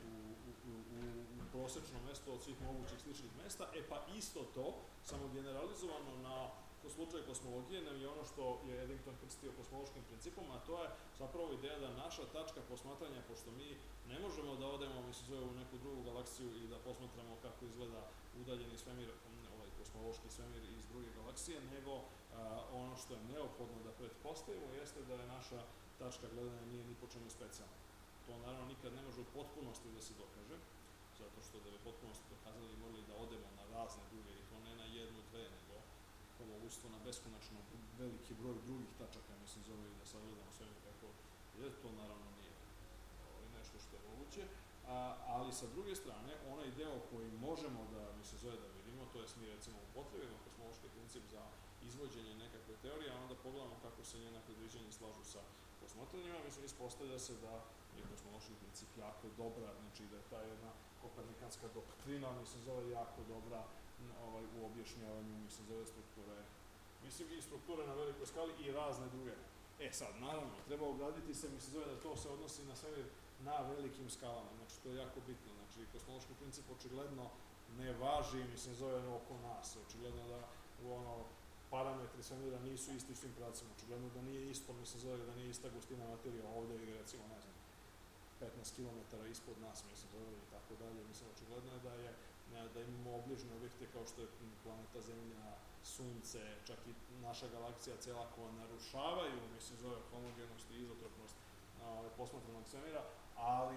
u prosečno mesto od svih mogućih sličnih mesta. E pa isto to, samo generalizovano na slučaju kosmologije, nam je ono što je Eddington krstio kosmološkim principom, a to je zapravo ideja da naša tačka posmatranja, pošto mi ne možemo da odemo, mislim, zove u neku drugu galaksiju i da posmatramo kako izgleda udaljeni svemir, ovaj kosmološki svemir iz druge galaksije, nego ono što je neophodno da pretpostavimo jeste da je naša tačka gledanja nije ni po čemu specijalna. To naravno nikad ne može u potpunosti da se dokaže, zato što da bi potpunosti dokazali morali da odemo na razne druge, i to ne na jednu, dve, nego ustvo na beskonačno veliki broj drugih tačaka, mislim, zove i da sagledamo sve kako je, to naravno nije nešto što je moguće, ali sa druge strane, onaj deo koji možemo da, mislim, zove da vidimo, to je mi recimo upotrebimo kosmološki princip za izvođenje nekakve teorije, a onda pogledamo kako se njena predviđenja slažu sa posmatranjima, mislim, ispostavlja se da je kosmološki princip jako dobra, znači da je ta jedna kopernikanska doktrina, mislim, zove jako dobra u objašnjavanju, mislim, zove strukture, mislim, i strukture na velikoj skali i razne druge. Sad, naravno, treba ograditi se, mislim, zove da to se odnosi na svemir na velikim skalama, znači, to je jako bitno, znači, kosmološki princip očigledno ne važi, mislim, zove oko nas, očigledno da parametri svemira nisu isti u svim pravcima, očigledno da nije isto, mislim, zove da nije ista gustina materija ovde ili, recimo, ne znam, 15 km ispod nas, mislim, zove i tako dalje, mislim, očigledno je da imamo obližne objekte kao što je planeta Zemlja, Sunce, čak i naša galaksija cela koja narušavaju, mislim, zove homogenost i izotropnost posmatranog svemira, ali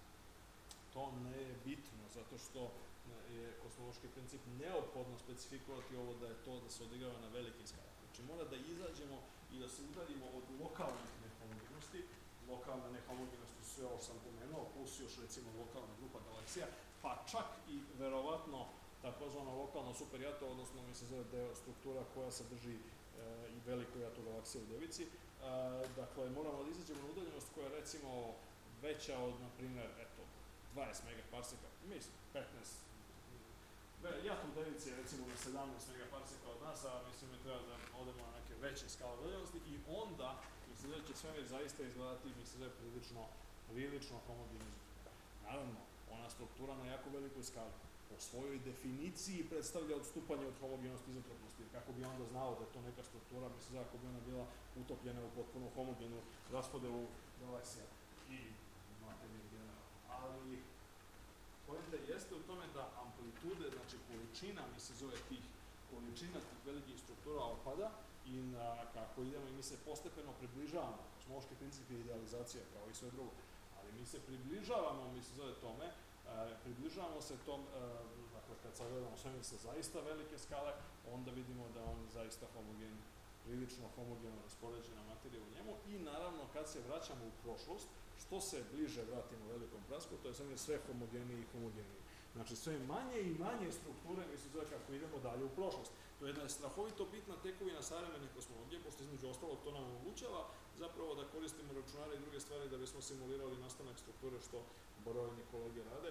to ne je bitno, zato što je kosmološki princip neophodno specifikovati ovo da je to da se odigrava na velikim skalama. Znači mora da izađemo i da se udaljimo od lokalnih nehomogenosti. Lokalne nehomogenosti su sve ovo sam pomenuo, plus još recimo lokalna grupa galaksija, pa čak i verovatno takozvano lokalno superjato, odnosno mi se zove deo struktura koja sadrži i veliko jato galaksije u devici. Dakle, moramo da izađemo na udaljenost koja je recimo veća od, na primjer, 20 megaparseka, mislim, 15. Jato u devici je recimo na 17 megaparseka od nas, a mislim mi treba da odemo na neke veće skale udaljenosti i onda mislim da će svemir zaista izgledati, mislim da je prilično homogenizam. Naravno, ona struktura na jako velikoj skali po svojoj definiciji predstavlja odstupanje od homogenosti i izotropnosti, kako bi onda znao da je to neka struktura, mislim da ako bi ona bila utopljena u potpuno homogenu raspodelu galaksija i materije generalno. Ali poenta jeste u tome da amplitude, znači količina, mislim zove količina tih velikih struktura opada i kako idemo i mi se postepeno približavamo, kosmološki princip je idealizacija kao i sve drugo, ali mi se približavamo, mislim zove tome, približavamo se tom, dakle kad sagledamo svemir sa zaista velike skale, onda vidimo da on zaista homogen, prilično homogeno raspoređena materija u njemu i naravno kad se vraćamo u prošlost, što se bliže vratimo u velikom prasku, to je svemir sve homogeniji i homogeniji. Znači sve manje i manje strukture, mislim zove kako idemo dalje u prošlost. To je jedna strahovito bitna tekovina savremene kosmologije, pošto između ostalog to nam omogućava zapravo da koristimo računare i druge stvari da bismo simulirali nastanak strukture, što brojni kolege rade.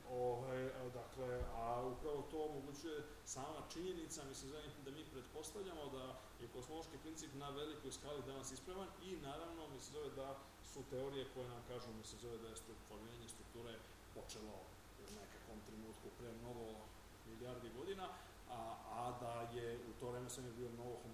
Dakle, a upravo to omogućuje sama činjenica, mislim da mi pretpostavljamo da je kosmološki princip na velikoj skali danas ispravan i naravno, mislim da su teorije koje nam kažu, mislim da je formiranje strukture počelo u nekakvom trenutku pre mnogo milijardi godina, a da je u to vreme svemir bio mnogo